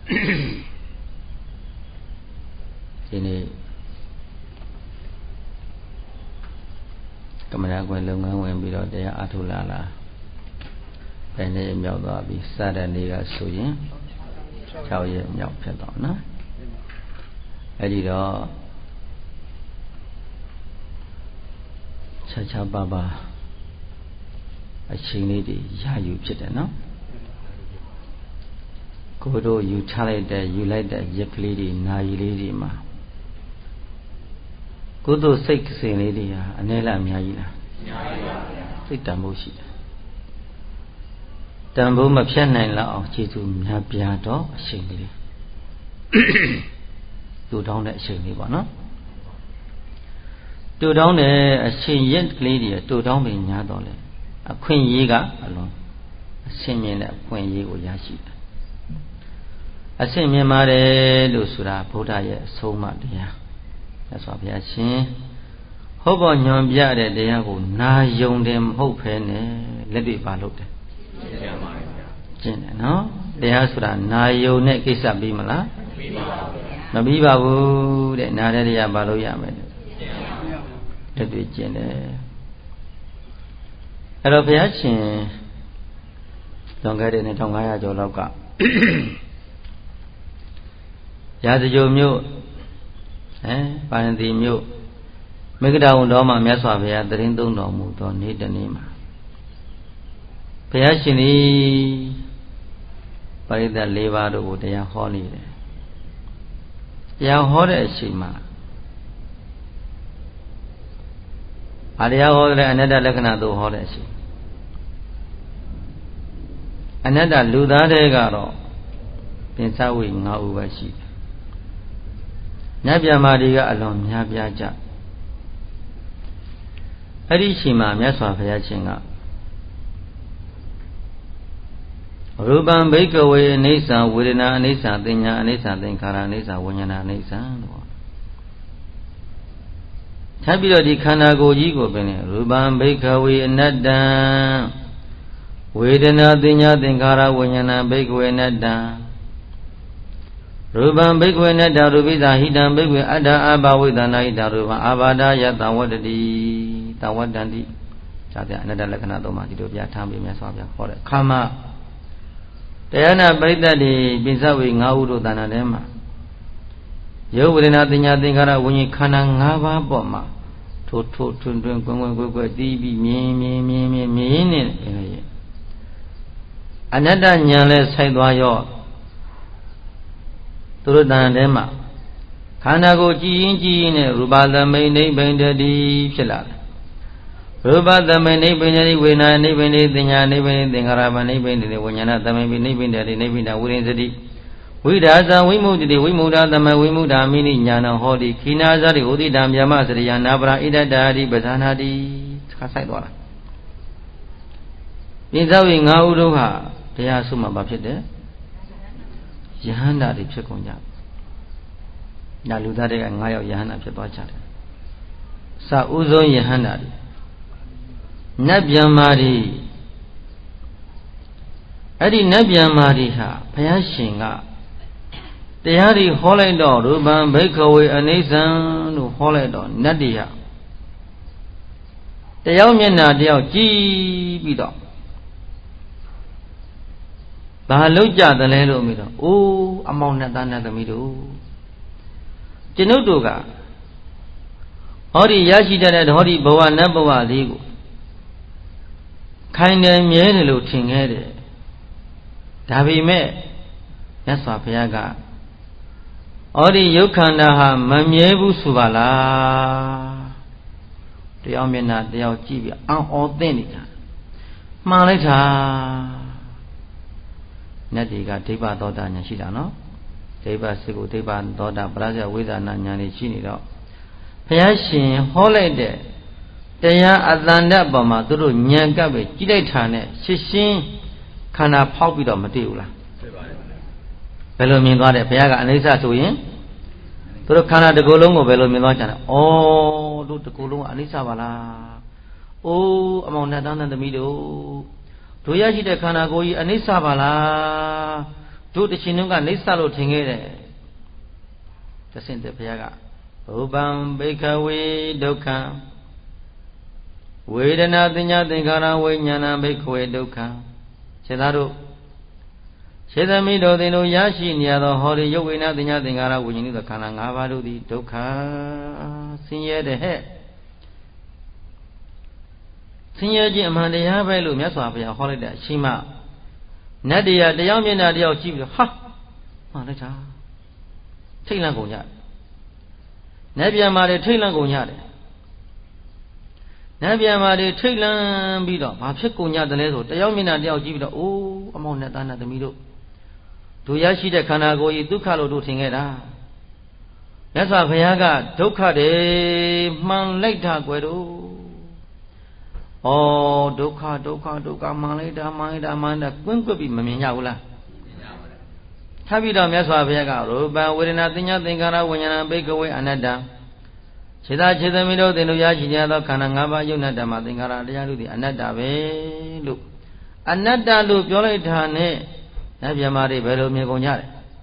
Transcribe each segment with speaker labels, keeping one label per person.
Speaker 1: ဒီနေ့ကမ္မရာကွယ်လုပ်ငန်းဝင်ပြီးတော့တရားအထုလာလာဘယ်နေ့မြောက်သွားပြီစတဲ့နေ့ကဆိုရင်6ရက်မြောက်ဖြစ်တော့နော်အဲ့ဒီတော့ခြားပါပါအချိန်လေးတွေရယူဖြစ်တယ်နော်ကိုတို့ယူချလိုက်တဲ့ယူလိုက်တဲ့ရက်ကလေးတွေနာရီလေးတွေမှာကိုတို့စိတ်စဉ်လေးတွေဟာအနည်းလားအများကြီးလားအများကြီးပါဗျာစိတ်တန်ဖို့ရှိတယ်တန်ဖို့မဖြတ်နိုင်လောက်အောင်ကျေစုများပြားတော့အချိန်လေးတူတောင်းတဲ့အချိန်လေးပေါ့နော်တူတောင်းတဲ့အချိန်ရက်ကလေးတွေတူတောင်းပင်ညာတော့လေအခွင့်အရေးကအလွန်အဆင့်မြင့်တဲ့အခွင့်အရေးကိုရရှိတယ်အဆင့်မြင့်ပါတယ်လို့ဆိုတာဗုဒ္ဓရဲ့အဆုံးအမတရားမြတ်စွာဘုရားရှင်ဟုတ်ပေါ်ညွန်ပြတဲ့တရားကိုနာယုံတယ်မဟုတ်ဖဲနဲ့လက်တွေ့ပါလို့တယ်ကျင့်တယ်နော်တရားဆိုတာနာယုံတဲ့ကိစ္စပြီးမလားမပြီးပါဘူးတဲ့နာတဲ့တရားပါလို့ရမယ်လက်တွေ့ကျင့်တယ်အဲ့တော့ဘုရားရှင်လွန်ခဲ့တဲ့2500ကျော်လောက်ကရာဇဂိုမြို့ပါဏသီမြို့မေဃဒဝံတော်မှာမြတ်စွာဘုရားတရင်သုံးတော်မူသောနေ့တနေ့မှာဘုရားရှင်သည်ပရိသတ်၄ပါးတို့ကိုတရားဟောနေတယ်တရားဟောတဲ့အချိန်မှာတရားဟောတဲ့အနတ္တလက္ခဏာတို့ဟောတဲ့အချိန်အနတ္တလူသားတွေကတော့ပင်စဝိ5ဦးပဲရှိတယ်ညပြမာတွေကအလွန်များပြားကြအဲ့ဒီချိန်မှာမြတ်စွာဘုရားရှင်ကရူပံဘိကဝေအနိစ္စဝေဒနာအနိစ္စသင်ညာအနိစ္စသင်္ခါရအနိစ္စဝိညာဏအနိစ္စလို့ထပ်ပြီးတော့ဒီခန္ဓာကိုယ်ကြီးကိုပင်ရူပံဘိကဝေအနတ္တဝေဒနာသင်ညာသင်္ခါရဝိညာဏဘိကဝေအနတ္တရူပံဘိကဝေနတ္တရူပိသဟိတံဘိကဝေအတ္တအဘဝိသနာဟိတရူပံအာဘာဒယတဝတ္တိတဝတ္တန္တိဒါပြအနတ္တလက္ခဏာသုံးပါးဒီလိုပြထားပြီးမြတ်စွာဘုရားဟောတဲ့ခါမှတရားနာပရိသတ်တွေပိစဝေ5ဦးတို့တဏ္ဍာထဲမှာယောဝေဒနာတင်ညာသင်္ခါရဝိညာဉ်ခန္ဓာ5ပါးပေါ်မှာထိုးထွန်းကွင်းကွယ်တီးပြီးမြင်နေတယ်အနတ္တဉာဏ်လဲဆိုင်သွားရောသူတို့တန်ထဲမှာခန္ဓာကိုကြည်ရင်နဲ့ရူပသမိန်နိဗ္ဗိန္ဒတိဖြစ်လာတယ်ရူပသမိန်နိဗ္ဗိန္ဒတိဝေဒနာနိဗ္ဗိန္ဒတိသင်ညာနိဗ္ဗိန္ဒတိသင်္ခါရနိဗ္ဗိန္ဒတိဝိညာဏသမိန်နိဗ္ဗိန္ဒတိနိဗ္ဗိန္ဒဝိရိယစတိဝိဒါဇဝိမု တိဝိမုဒ္ဒသမဝိမုဒ္ဒမိနိညာဏဟောတိခိနာဇတိဥဒိတံဗျမစရိယနာပရာဣဒတ္တာတိပဇာနာတိခါဆိုင်သွားတာပိဇဝေ5ဦးတို့ဟာတရားဆုမှာဘာဖြစ်တယ်ယဟန္တာတွေဖြစ်ကုန်ကြညာလူသားတွေက9ယောက်ယဟန္တာဖြစ်သွားကြတယ်စာဥဆုံးယဟန္တာတွေနတ်ဗျံမာတွေအဲ့ဒီနတ်ဗျံမာတွေဟာဘုရားရှင်ကတရားတွေဟောလိုက်တော့ရူပံဘိက္ခဝေအနိစ္စံလို့ဟောလိုက်တော့နတ်တွေဟာတယောက်မျက်နှာတယောက်ကြည့်ပြီးတော့ဘာလို့ကြတယ်လဲလို့မြင်တော့အိုးအမောင်နဲ့သားနဲ့သမီးတို့ကျွန်ုပ်တို့ကဟောဒီရရှိတဲ့ဟောဒီဘဝနတ်ဘဝလေးကိုခိုင်တယ်မြဲတယ်လို့ထင်ခဲ့တယ်ဒါပေမဲ့မြတ်စွာဘုရားကဟောဒီယုတ်ခန္ဓာဟာမမြဲဘူးဆိုပါလားတယောက်မျက်နှာတယောက်ကြည့်ပြီးအောင်းအော်သိနေကြမှန်လိုက်တာနတ်တွေကဒိဗ္ဗသောတာဉာဏ်ရှိတာနော်ဒိဗ္ဗစေကိုဒိဗ္ဗသောတာပရဇယဝိသနာဉာဏ်တွေရှိနေတော့ဘုရားရှင်ဟောလိုက်တဲ့တရားအတန်တပေါ်မှာသူတို့ဉာဏ်ကပ်ပဲကြည့်လိုက်တာနဲ့ရှင်းရှင်းခန္ဓာဖောက်ပြီးတော့မတွေ့ဘူးလားတွေ့ပါတယ်ဘယ်လိုမြင်သွားတယ်ဘုရားကအနိစ္စဆိုရင်သူတို့ခန္ဓာတစ်ခုလုံးကိုဘယ်လိုမြင်သွားကြလဲဩတို့တစ်ခုလုံးကအနိစ္စပါလားအိုးအမောင်နဲ့သားနဲ့သမီးတို့တို့ရရှိတဲ့ခန္ဓာကိုယ်ကြီးအနိစ္စပါလားတို့တချင်တို့ကနေဆလို့ထင်ခဲ့တယ်တဆင့်တဲ့ဘုရားကဥပံဘိခဝေဒုက္ခံဝေဒနာတင်ညာသင်္ခါရဝိညာဏဘိခဝေဒုက္ခံခြေသားတို့ခြေသမီးတို့သင်တို့ရရှိနေရသောဟောဒီရုပ်ဝေဒနာတင်ညာသင်္ခါရဝိညာဉ်တို့ခန္ဓာ၅ပါးတို့သည်ဒုက္ခဆင်းရဲတဲ့ဟဲ့ဆင်းရဲခြင်းအမှန်တရားပဲလို့မြတ်စွာဘုရားဟောလိုက်တဲ့အရှိမနတ်တရားတရားမျက်နှာတရားကြည့်ပြီးတော့ဟာမှန်လိုက်တာထိတ်လန့်ကုန်ကြတယ်နတ်ပြန်မာတွေထိတ်လန့်ကုန်ကြတယ်နတ်ပြန်မာတွေထိတ်လန့်ပြီးတော့ဘာဖြစ်ကုန်ကြတယ်လဲဆိုတရားမျက်နှာတရားကြည့်ပြီးတော့အိုးအမောင်နဲ့သားနဲ့သမီးတို့တို့ရရှိတဲ့ခန္ဓာကိုယ်ကြီးဒုက္ခလို့တို့ထင်ခဲ့တာမြတ်စွာဘုရားကဒုက္ခတွေမှန်လိုက်တာကွယ်တို့ဩဒုက္ခမှန်လိုက်တာကွင်းကွက်ပြီးမမြင်ကြဘူးလားထပ်ပြီးတော့မြတ်စွာဘုရားကရူပံဝေဒနာသင်ညာသင်္ခါရဝိညာဏဘိကဝေအနတ္တခြေသာခြေသမီးတို့သင်တို့ရရှိကြသောခန္ဓာ၅ပါးယုတ်နတ္တမှာသင်္ခါရတရားတို့သည်အနတ္တပဲလို့အနတ္တလို့ပြောလိုက်တာနဲ့နတ်မြတ်မာတွေဘယ်လိုမြင်ကုန်ကြလဲ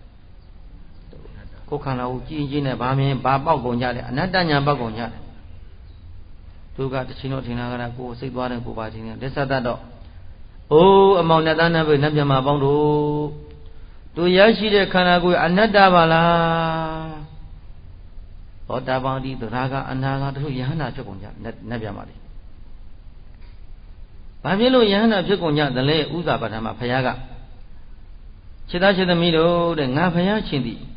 Speaker 1: ကိုယ်ခန္ဓာကိုကြည်နဲ့ဗာမြင်ဗာပေါက်ကုန်ကြတယ်အနတ္တညာပေါက်ကုန်ကြတယ်သူကတချင်းတို့ထင်တာကကိုယ်စိတ်သွားတယ်ကိုယ်ပါချင်းတယ်လက်ဆက်တတ်တော့အိုးအမောင်နဲ့သားနဲ့ပဲနတ်မြတ်မာပေါင်းတို့သူရရှိတဲ့ခန္ဓာကိုယ်အနတ္တပါလားသောတာပန်ဒီသရကအနာဂတ်တို့ယဟန္တာဖြစ်ကုန်ကြနတ်ပြမှာလေဘာဖြစ်လို့ယဟန္တာဖြစ်ကုန်ကြသလဲဥဇာပထမဘုရားကခြေသားခြေသမီးတို့တဲ့ငါဘုရားချင်းသည်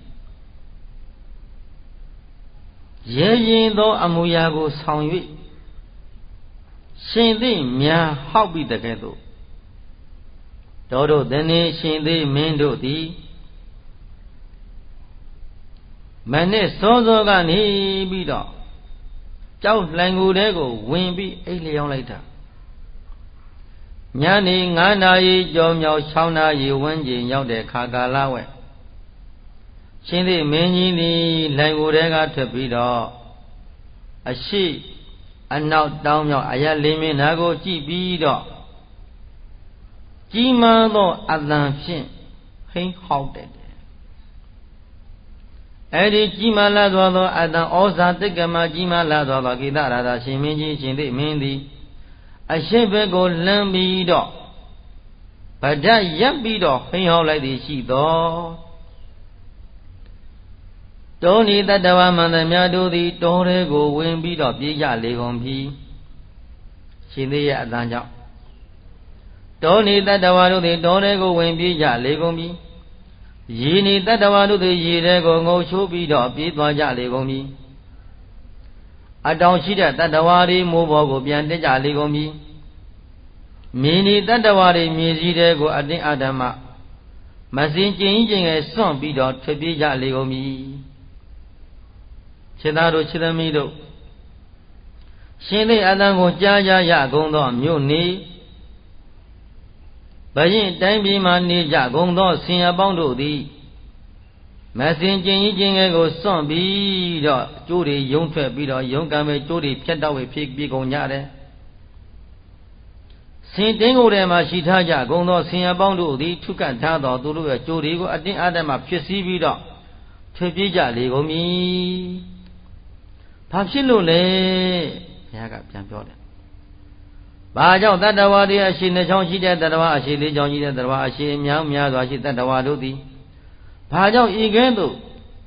Speaker 1: ရဲရင်သောအမူအရာကိုဆောင်၍ရှင်သိများဟောက်ပြီးတကဲ့သို့တော်တို့သနေရှင်သိမင်းတို့သည်မနဲ့စောစောကနေပြီးတော့ကြောက်လှိုင်ကိုယ်တဲကိုဝင်ပြီးအိတ်လျောင်းလိုက်တာညနေ9 နာရီကျော်မြောက်6 နာရီဝန်းကျင်ရောက်တဲ့ခါကာလဝဲရှင်သိမင်းကြီးသည်လှိုင်ကိုယ်တဲကထွက်ပြီးတော့အရှိအနောက်တောင်းမြောက်အရလင်းမင်းနာကိုကြည့်ပြီးတော့ကြီးမားသောအသံဖြင့်ဟိန်းဟောက်တယ်အဲ့ဒီကြီးမားလာသောအတန်ဩဇာတိတ်ကမကြီးမားလာသောကိတရာသာရှင်မင်းကြီးရှင်သိမင်းသည်အရှိဘက်ကိုလှမ်းပြီးတော့ဗဒတ်ရပ်ပြီးတော့ဟိန်းဟောက်လိုက်သည်ရှိသောတောနိတတ္တဝမန္တမြတ်တို့သည်တောထဲကိုဝင်ပြီးတော့ပြေးကြလေကုန်ပြီရှင်သိရဲ့အတန်ကြောင့်တောနိတတ္တဝတို့သည်တောထဲကိုဝင်ပြေးကြလေကုန်ပြီရေနိတတ္တဝတို့သည်ရေထဲကိုငုံချိုးပြီးတော့ပြေးသွားကြလေကုန်ပြီအတောင်ရှိတဲ့တတ္တဝါတွေမိုးဘောကိုပြန်တက်ကြလေကုန်ပြီမြေနိတတ္တဝါတွေမြေစည်းထဲကိုအတင်းအဓမ္မမစင်ကျင်ကြီးငယ်စွန့်ပြီးတော့ထွက်ပြေးကြလေကုန်ပြီခြေသားတို့ခြေသမီးတို့ရှင်သိအတန်ကိုကြားကြရကုန်သောမြို့နေဘရင်တိုင်းပြည်မှာနေကြကုန်သောဆင်ရပေါင်းတို့သည်မစင်ကျင်ကြီးငယ်ကိုစွန့်ပြီးတော့ကျိုးတွေယုံထွက်ပြီးတော့ယုံကံပဲကျိုးတွေဖြတ်တော့ဝေဖြစ်ပြေကုန်ကြတယ်ဆင်တင်းကိုယ်ထဲမှာရှိထားကြကုန်သောဆင်ရပေါင်းတို့သည်ထုကတ်ထားသောသူတို့ရဲ့ကျိုးတွေကိုအတင်းအဓမ္မဖြစ်စည်းပြီးတော့ထွက်ပြေးကြလေကုန်ပြီဘာဖြစ်လို့လဲဘုရားကပြန်ပြောတယ်ဘာကြောင့်တတ္တဝါတွေအရှိနှချောင်းရှိတဲ့တတ္တဝါအရှိလေးချောင်းရှိတဲ့တတ္တဝါအရှိများများစွာရှိတတ္တဝါတို့သည်ဘာကြောင့်ဤကဲ့သို့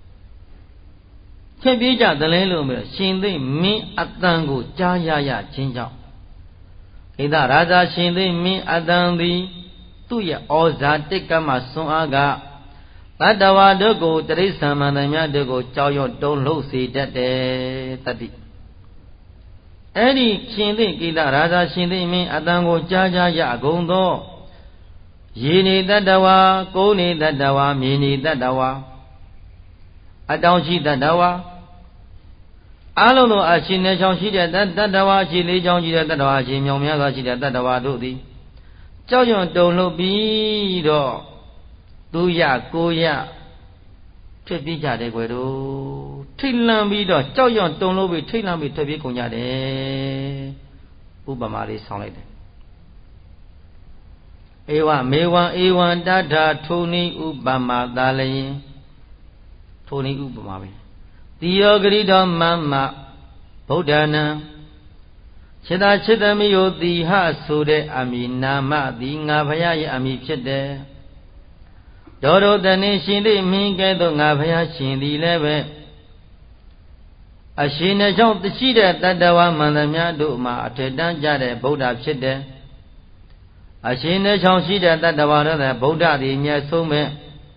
Speaker 1: ဖြစ်ပြေးကြသလဲလို့ပြောရှင်သိမင်းအတန်ကိုကြားရခြင်းကြောင့်ဣဒရာဇာရှင်သိမင်းအတန်သည်သူ့ရဲ့ဩဇာတိတ်ကမှစွန့်အားကတတ္တဝါတို့ကိုတရိစ္ဆာန်မှန်သမျှတို့ကိုကြောက်ရွံ့တုန်လှုပ်စေတတ်တယ်တတိအဲ့ဒီရှင်သိကိတရာဇာရှင်သိမင်းအတန်ကိုကြားရကုန်သောရေနေတတ္တဝါကုန်းနေတတ္တဝါမြေနေတတ္တဝါအတောင်ရှိတတ္တဝါအလုံးစုံအရှင်နဲ့ချောင်းရှိတဲ့တတ္တဝါအရှင်လေးချောင်းရှိတဲ့တတ္တဝါအရှင်မြောင်များစွာရှိတဲ့တတ္တဝါတို့သည်ကြောက်ရွံ့တုန်လှုပ်ပြီးတော့သူရကိုရထွက်ပြေးကြတယ်ကွယ်တို့ထိတ်လန့်ပြီးတော့ကြောက်ရွံ့တုန်လှုပ်ပြီးထိတ်လန့်ပြီးထွက်ပြေးကုန်ကြတယ်ဥပမာလေးဆောင်းလိုက်တယ်ဣဧဝမေဝံဧဝံတထာထိုနည်းဥပမာသာလျင်ထိုနည်းဥပမာပဲတိယောဂရိတောမမဗုဒ္ဓနာခြေသာခြေသမီးကိုတိဟဆိုတဲ့အမည်နာမသည်ငါဘုရားရဲ့အမည်ဖြစ်တယ်ဒေါရတနေရှင်သည်မင်းကဲ့သို့ငါဘုရားရှင်သည်လည်းပဲအရှင်နှကြောင့်တရှိတဲ့တတ္တဝါမန္တများတို့မှာအထက်တန်းကြတဲ့ဗုဒ္ဓဖြစ်တယ်အရှင်နှကြောင့်ရှိတဲ့တတ္တဝါတို့တဲ့ဗုဒ္ဓသည်မြတ်ဆုံးပဲ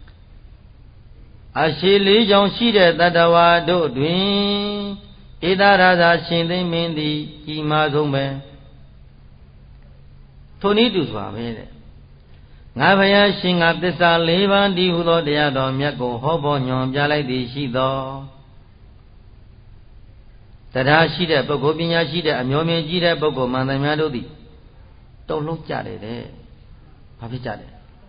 Speaker 1: အရှိလေးကြောင့်ရှိတဲ့တတ္တဝါတို့တွင်ဧတရာဇာရှင်သိမင်းသည်ကြီးမားဆုံးပဲထိုနည်းတူစွာပဲတဲ့ငါဘုရားရှင်ကသစ္စာ၄ပါးတည်းဟူသောတရားတော်မြတ်ကိုဟောပေါ်ညွှန်ပြလိုက်သည်ရှိသောတရားရှိတဲ့ပုဂ္ဂိုလ်ပညာရှိတဲ့အမျိုးမြင့်ကြီးတဲ့ပုဂ္ဂိုလ်မှန်သမျှတို့သည်တုံ့လုံးကြတယ်တဲ့ဘာဖြစ်ကြတယ်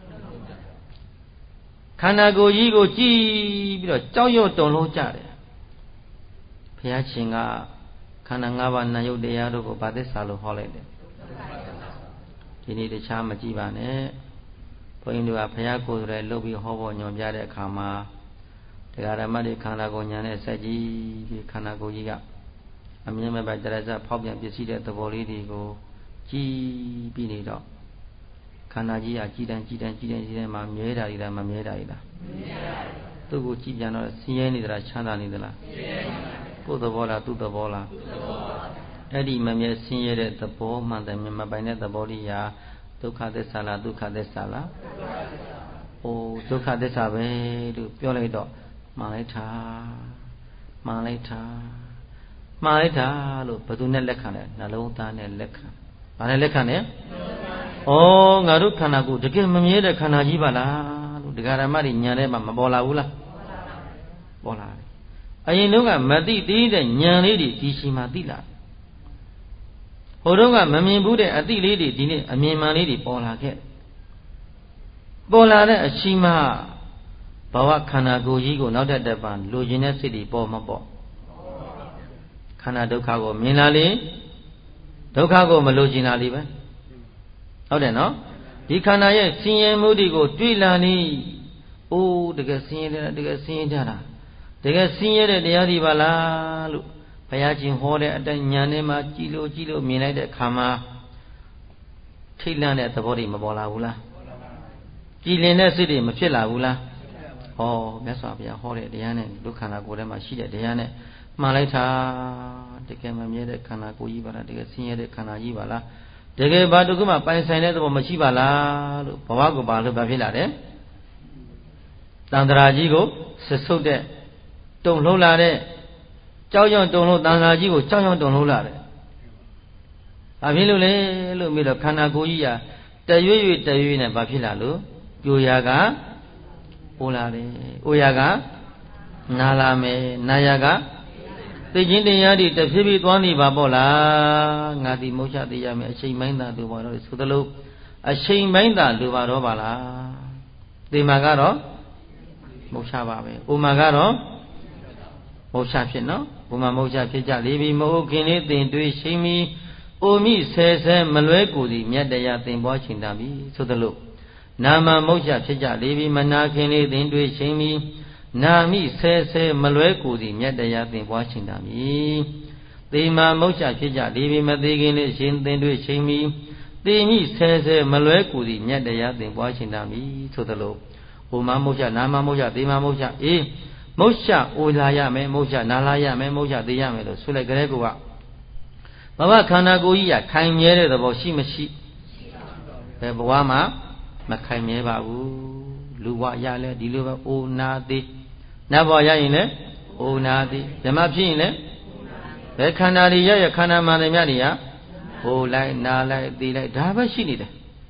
Speaker 1: ခန္ဓာကိုယ်ကြီးကိုကြည်ပြီးတော့ကြောက်ရွံ့တုံလုံးကြတယ်ဘုရားရှင်ကခန္ဓာ၅ပါးနာယုတ်တရားတို့ကိုဗာသစ္စာလို့ဟောလိုက်တယ်ဒီနေ့တခြားမကြည့်ပါနဲ့ဘုန်းကြီးတို့ကဘုရားကိုယ်တိုင်လှုပ်ပြီးဟောဖို့ညွှန်ပြတဲ့အခါမှာတရားဓမ္မတွေခန္ဓာကိုယ်ညာနဲ့စက်ကြည့်ပြီးခန္ဓာကိုယ်ကြီးကအမြင်မဲ့ပဲတရားစဖောက်ပြန်ပစ္စည်းတဲ့သဘောလေးတွေကိုကြည်ပြီးနေတော့ခန္ဓာကြီးကကြည်တန်းမှာမြဲတာတွေလားမမြဲတာတွေလားမြဲတာပါသူ့ကိုကြည်ပြန်တော့ဆင်းရဲနေသလားချမ်းသာနေသလားဆင်းရဲပါကိုယ်သဘောလားသူ့သဘောလားသူ့သဘောပါအဲ့ဒီမမြဲဆင်းရဲတဲ့သဘောမှန်တယ်မပိုင်တဲ့သဘောလေးဟာဒုက္ခသစ္စာလားဒုက္ခသစ္စာလားဒုက္ခသစ္စာပဲလို့ပြောလိုက်တော့မှန်လိုက်တာလို့ဘယ်သူနဲ့လက်ခံလဲနှလုံးသားနဲ့လက်ခံဘာနဲ့လက်ခံလဲငါတို့ခန္ဓာကိုယ်တကယ်မမြဲတဲ့ခန္ဓာကြီးပါလားလို့ဒကာရမတွေညာထဲမှာမပေါ်လာဘူးလားပေါ်လာတယ်အရင်တုန်းကမသိသေးတဲ့ဉာဏ်လေးတွေဒီရှိမှသိလာဟိုတုန်းကမမြင်ဘူးတဲ့အသိလေးတွေဒီနေ့အမြင်မှန်လေးတွေပေါ်လာခဲ့ပေါ်လာတဲ့အရှိမှဘဝခန္ဓာကိုယ်ကြီးကိုနောက်တစ်ပံလိုချင်တဲ့စိတ်တွေပေါ်မပေါ်ခန္ဓာဒုက္ခကိုမြင်လာလေဒုက္ခကိုမလိုချင်တာလေးပဲဟုတ်တယ်နော်ဒီခန္ဓာရဲ့ဆင်းရဲမှုတွေကိုတွေ့လာနေတကယ်ဆင်းရဲတယ်တကယ်ဆင်းရဲကြတာတကယ်ဆင်းရဲတဲ့တရားတွေပါလားလို့ဘုရားရှင်ဟောတဲ့အတိုင်းဉာဏ်နဲ့မှကြည်လို့မြင်လိုက်တဲ့အခါမှာထိတ်လန့်တဲ့သဘောတွေမပေါ်လာဘူးလားကြည်လင်တဲ့စိတ်တွေမဖြစ်လာဘူးလားမြတ်စွာဘုရားဟောတဲ့တရားနဲ့ဒုက္ခနာကိုယ်ထဲမှာရှိတဲ့တရားနဲ့မှန်လိုက်တာတကယ်မမြဲတဲ့ခန္ဓာကိုယ်ကြီးပါလားတကယ်ဆင်းရဲတဲ့ခန္ဓာကြီးပါလားတကယ်ဘာတခုမှပိုင်ဆိုင်တဲ့သဘောမရှိပါလားလို့ဘဝကိုဘာလို့ဖြစ်လာတယ်တန်ត្រာကြီးကိုဆွဆုတ်တဲ့တုံလှုပ်လာတဲ့ကြောက်ရွံ့တုံလှုပ်တန်ត្រာကြီးကိုကြောက်ရွံ့တုံလှုပ်လာတယ်ဘာဖြစ်လို့လဲလို့ပြီးတော့ခန္ဓာကိုယ်ကြီးကတရွေ့နဲ့ဘာဖြစ်လာလို့ပြိုရာကအိုလာတယ်အိုရာကနာလာမယ်နာရာကသိချင်းတရားတွေတဖြည်းဖြည်းသွားနေပါပေါ့လားငါဒီမုတ်ချသိရမယ်အချိန်ပိုင်းသာလိုပါတော့ဆိုသလိုအချိန်ပိုင်းသာလိုပါတော့ပါလားဒီမှာကတော့မုတ်ချပါပဲဥမာကတော့မုတ်ချဖြစ်နော်ဥမာမုတ်ချဖြစ်ကြလေပြီမဟုတ်ခင်လေးတင်တွေးရှိမီအိုမိဆဲမလွဲကိုသည်မြတ်တရားသင်ပွားချိန်တာပြီဆိုသလိုနာမမုတ်ချဖြစ်ကြလေပြီမနာခင်လေးတင်တွေးရှိမီနာမိဆဲမလွဲကိုသည်မြတ်တရားသင်ပွားချိန်တာပြီသေမာမုတ်ချဖြစ်ကြလေပြီမသေးခင်လေးရှင်သင်တွေးချိန်မီသေမိဆဲမလွဲကိုသည်မြတ်တရားသင်ပွားချိန်တာပြီဆိုသလိုဥမာမုတ်ချနာမမုတ်ချသေမာမုတ်ချမုတ်ချအိုလာရမယ်မုတ်ချနာလာရမယ်မုတ်ချသေးရမယ်လို့ဆိုလိုက်ကြတဲ့ကောဘဝခန္ဓာကိုယ်ကြီးခိုင်မြဲတဲ့သဘောရှိမရှိဘယ်ဘဝမှာမခိုင်မြဲပါဘူးလူဘဝရလဲဒီလိုပဲအိုနာသေးနတ်ဘဝရရင်လဲအိုနာသေးဓမ္မဖြစ်ရင်လဲဘယ်ခန္ဓာတွေရခန္ဓာမှန်တယ်မြတ်တွေကအိုလိုက်နာလိုက်သေးလိုက်ဒါပဲရှိနေတယ်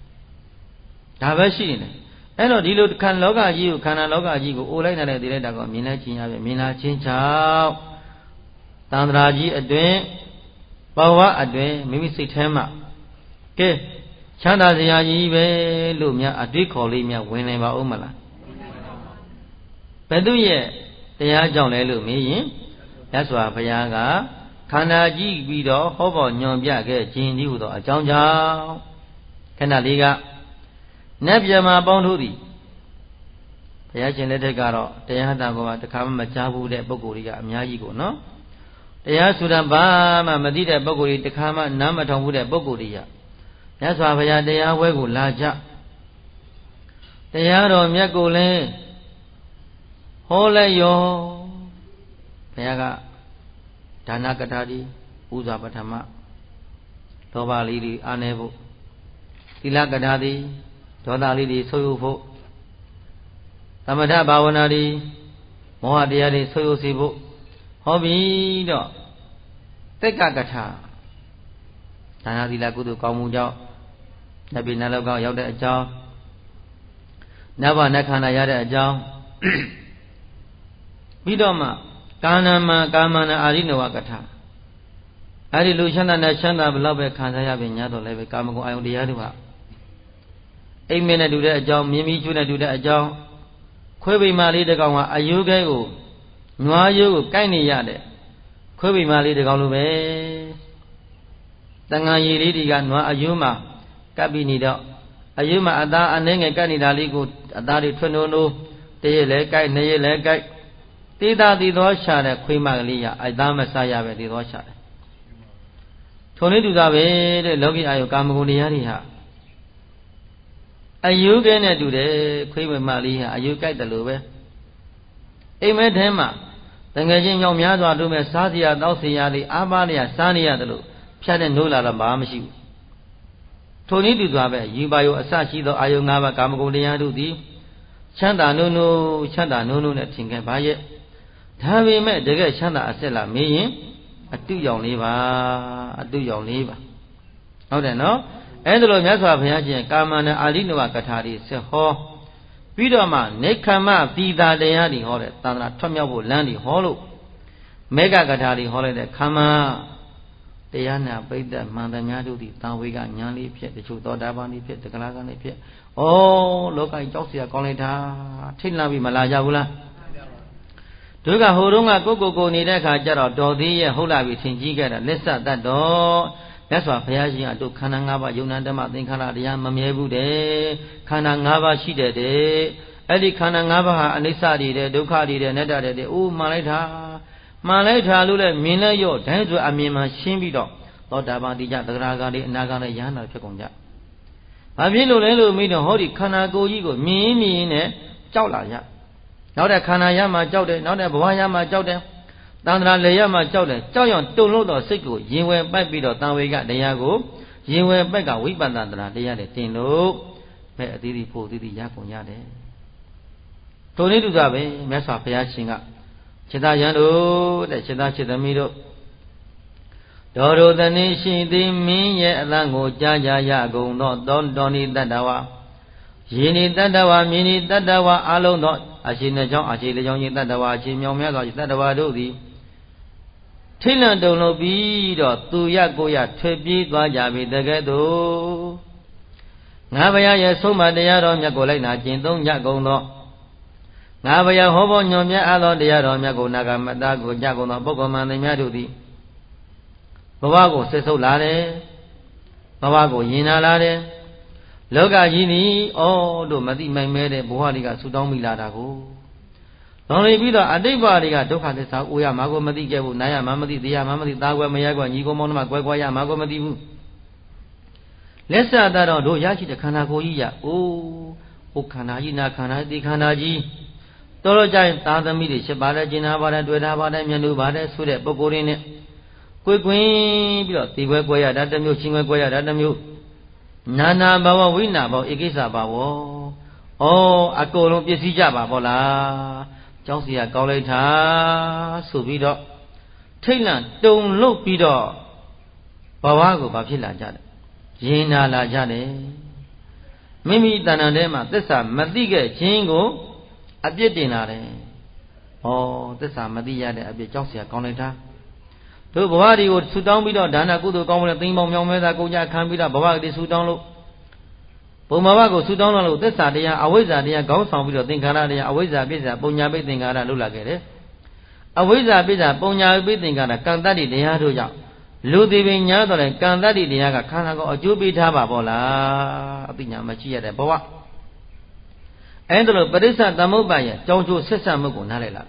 Speaker 1: အဲ့တော့ဒီလိုခန္ဓာလောကကြီးကိုအိုလိုက်နာလိုက်သေးလိုက်တာကောမြင်လိုက်ခြင်းရပဲမြင်လာခြင်းကြောင့်တန်ត្រာကြီးအတွင်ဘဝအတွင်မိမိစိတ်ထဲမှာကဲချမ်းသာစရာကြီးပဲလို့များအတွေ့ခေါ်လေးများဝင်နေပါဦးမလားဘယ်သူရဲ့တရားကြောင့်လဲလို့မေးရင်မြတ်စွာဘုရားကခန္ဓာကြီးပြီးတော့ဟောပေါ်ညွန်ပြခဲ့ခြင်းဒီဟုသောအကြောင်းကြောင့်ခဏလေးကနတ်ပြည်မှာပေါင်းထုတ်သည်ဘုရားရှင်လက်ထက်ကတော့တရားတန်ခေါ်မှာတခါမှမကြားဘူးတဲ့ပုဂ္ဂိုလ်တွေကအများကြီးကိုနော်တရားဆိုတာဘာမှမသိတဲ့ပုဂ္ဂိုလ်တွေတခါမှနားမထောင်ဘူးတဲ့ပုဂ္ဂိုလ်တွေကမြတ်စွာဘုရားတရားဝဲကိုလာကြတရားတော်မြတ်ကိုလည်းဟောလိုက်ရောဘုရားကဒါနကထာတိဥဇာပထမလောဘလေးတွေအာနေဖို့သီလကထာတိဒေါသလေးတွေဆုပ်ယုပ်ဖို့သမထဘာဝနာတွေမောဟတရားတွေဆုပ်ယုပ်စေဖို့ဟောပြီးတော့တိက္ကကထာဒါနသီလကုသိုလ်ကောင်းမှုကြောင့်နတ်ပြည်နတ်လောကရောက်တဲ့အကြောင်းနတ်ဘဝနတ်ခန္ဓာရတဲ့အကြောင်းပြီးတော့မှကာဏမကာမနာအာရိနဝကထာအဲ့ဒီလူချမ်းသာနဲ့ချမ်းသာဘလောက်ပဲခံစားရပြီညာတော့လည်းပဲကာမဂုဏ်အာယုန်တရားတို့ဟာအိမ်မင်းနဲ့တူတဲ့အကြောင်းမြင်းမီးကျွနဲ့တူတဲ့အကြောင်းခွေးပိမာလေးတစ်ကောင်ကအယုခဲကိုနွားယုကိုကိုက်နေရတဲ့ခွေးပိမာလေးတစ်ကောင်လိုပဲတန်ငါရည်လေးတွေကနွားအယုမှာကပ်ပြီးနေတော့အယုမှာအသားအနှဲငယ်ကပ်နေတာလေးကိုအသားတွေထွန်းနိုးနိုးတရက်လဲကိုက်နှစ်ရက်လဲကိုက်တေးသားတည်သောရှာတဲ့ခွေးမကလေးရအသားမစားရပဲတည်သောရှာတယ်ထုံလေးတူတာပဲတဲ့လောကီအာယုကာမဂုဏ်တရားတွေဟာအယုကဲနဲ့တူတယ်ခွေးမလေးဟာအယုကိုက်တယ်လို့ပဲအိမ်မဲထဲမှာတငယ်ချင်းမြောင်များစွာတို့မဲ့စားစရာတောက်စရာတွေအားပါးလျာစားနေရတယ်လို့ဖြတ်တဲ့နိုးလာတော့ဘာမှမရှိဘူးထိုနည်းတူစွာပဲယူပါယုအစရှိသောအာယု၅ပါးကာမဂုဏ်တရားတို့သည်ချမ်းသာနိုးနိုးချမ်းသာနိုးနိုးနဲ့ထင်ခဲ့ပါရဲ့ဒါပေမဲ့တကယ်ချမ်းသာအစစ်လားမေးရင်အတုရောင်လေးပါအတုရောင်လေးပါဟုတ်တယ်နော်အဲ့ဒါလိုမြတ်စွာဘုရားရှင်ကာမနာအာရိနဝကထာတွေဆက်ဟောပြီးတော့မှနေခမသီတာတရားတွေဟောတဲ့သန္တာထွတ်မြောက်ဖို့လမ်းတွေဟောလို့မေဃကထာတွေဟောလိုက်တဲ့ခမတရားနာပိဋကမှန်သမျှတို့သည်တာဝေကညာလေးဖြစ်တချို့သောတာပန်လေးဖြစ်တက္ကလာကလေးဖြစ်ဩလောကကြီးကြောက်เสียကောင်းလိုက်တာထိတ်လန့်ပြီးမလာကြဘူးလားတို့ကဟိုတုန်းကကိုနေတဲ့အခါကျတော့တော်သေးရဲ့ဟုတ်လာပြီထင်ကြီးခဲ့တာလက်ဆက်တတ်တော့မြတ်စွာဘုရားရှင်ကတို့ခန္ဓာ၅ပါးယုံနာဓမ္မသင်္ခါရတရားမမြဲဘူးတဲ့ခန္ဓာ၅ပါးရှိတယ်တဲ့အဲ့ဒီခန္ဓာ၅ပါးဟာအနိစ္စတွေတဲ့ဒုက္ခတွေတဲ့အနတ္တတွေတဲ့အိုးမှန်လိုက်တာလို့လည်းမြင်လဲရော့ဒိုင်းဆိုအမြင်မှရှင်းပြီးတော့သောတာပန်တိကြသဂရာဂါတွေအနာဂါတွေယဟန္တာဖြစ်ကုန်ကြဘာဖြစ်လို့လဲလို့မိတော့ဟောဒီခန္ဓာကိုယ်ကြီးကိုမြင်နဲ့ကြောက်လာကြနောက်တဲ့ခန္ဓာရမှကြောက်တယ်နောက်တဲ့ဘဝရမှကြောက်တယ်တန်ត្រာလေရမှကြောက်တယ်ကြောက်ရွံ့တုန်လို့တော့စိတ်ကိုရင်ဝယ်ပိုက်ပြီးတော့တန်ဝေကတရားကိုရင်ဝယ်ပိုက်ကဝိပဿနာတရားနဲ့တင်လို့မဲ့အသီးသီးဖို့အသီးသီးရကုန်ရတယ်ထိုနည်းတူသာပဲမြတ်စွာဘုရားရှင်ကจิตာယံတို့တဲ့จิตာจิตသမီးတို့ဒေါ်တို့တနည်းရှိသည်မင်းရဲ့အသံကိုကြားကြရကုန်သောတောနိတတ္တဝါယင်းဤတတ္တဝါမြင်းဤတတ္တဝါအလုံးသောအရှိနှကြောင့်အရှိလျောင်းဤတတ္တဝါအရှိမြောင်များသောတတ္တဝါတို့သည်ထိတ်လန့်တုန်လှုပ်ပြီးတော့သူရကိုရထွက်ပြေးသွားကြပြီတကယ်တော့ငါဘုရားရဲ့ဆုံးမတရားတော်မြတ်ကိုလိုက်နာကျင့်သုံးကြကုန်သောငါဘုရားဟောပေါ်ညွန်မြတ်အပ်သောတရားတော်မြတ်ကိုနာဂမတ္တကိုကြကုန်သောပုဂ္ဂိုလ်မှန်သည်များတို့သည်ဘဝကိုဆက်ဆုပ်လာတယ်ဘဝကိုယဉ်နာလာတယ်လောကကြီးသည်တို့မသိမိုင်မဲတဲ့ဘဝတွေကဆူတောင်းမိလာတာကိုလောင်နေပြီးတော့အတိတ်ဘဝတွေကဒုက္ခသစ္စာအိုရမှာကိုမသိခဲ့ဘူးနားရမှာမသိတရားမှာမသိသားကွယ်မရကွယ်ညီကိုမောင်နှမကွယ်ကွယ်ရမှာကိုမသိဘူးလက်ဆက်တတော့တို့ရရှိတဲ့ခန္ဓာကိုယ်ကြီးရဟိုခန္ဓာကြီးနာခန္ဓာဒီခန္ဓာကြီးတော်တော်ကြရင်သာသမီတွေရှိပါတယ်ကျင်နာပါတယ်တွေ့တာပါတယ်မျက်နှာပါတယ်ဆိုတဲ့ပုဂ္ဂိုလ်တွေနဲ့ကွယ်ကွင်းပြီးတော့ဒီကွယ်ကွယ်ရတာတစ်မျိုးချင်းကွယ်ကွယ်ရတာတစ်မျိုးနာနာဘဝဝိနာဘဝဧကိစ္စဘဝအကုန်လုံးပြည့်စည်ကြပါဗောလားကျောင်းစီကကောင်းလိုက်တာဆိုပြီးတော့ထိတ်လန့်တုန်လှုပ်ပြီးတော့ဘဝကိုဘာဖြစ်လာကြလဲရင်နာလာကြတယ်မိမိတဏ္ဍာထဲမှာသစ္စာမသိခဲ့ခြင်းကိုအပြစ်တင်လာတယ်သစ္စာမသိရတဲ့အပြစ်ကျောင်းစီကကောင်းလိုက်တာတို့ဘဝတွေကိုဆူတောင်းပြီးတော့ဒါနကုသိုလ်ကောင်းမှုနဲ့သိမ်းပေါင်းမြောင်မဲသာကုန်ကြခံပြီးတော့ဘဝတွေဆူတောင်းလို့ဘုံဘဝကိုဆူတောင်းလို့သစ္စာတရားအဝိဇ္ဇာတရားခေါင်းဆောင်ပြီးတော့သင်္ခါရတရားအဝိဇ္ဇာပိစ္ဆာပုံညာပိသင်္ခါရလုပ်လာခဲ့တယ်အဝိဇ္ဇာပိစ္ဆာပုံညာပိသင်္ခါရကံတတ္တိတရားတို့ကြောင့်လူသည်ပင်ညာတော့လေကံတတ္တိတရားကခန္ဓာကိုယ်အကျိုးပေးထားပါဗောလားအသိဉာဏ်မရှိရတဲ့ဘဝအဲ့ဒါလို့ပရိစ္ဆသမုပ္ပါရဲ့ကြောင်းကျိုးဆက်ဆက်မှုကိုနားလည်လာ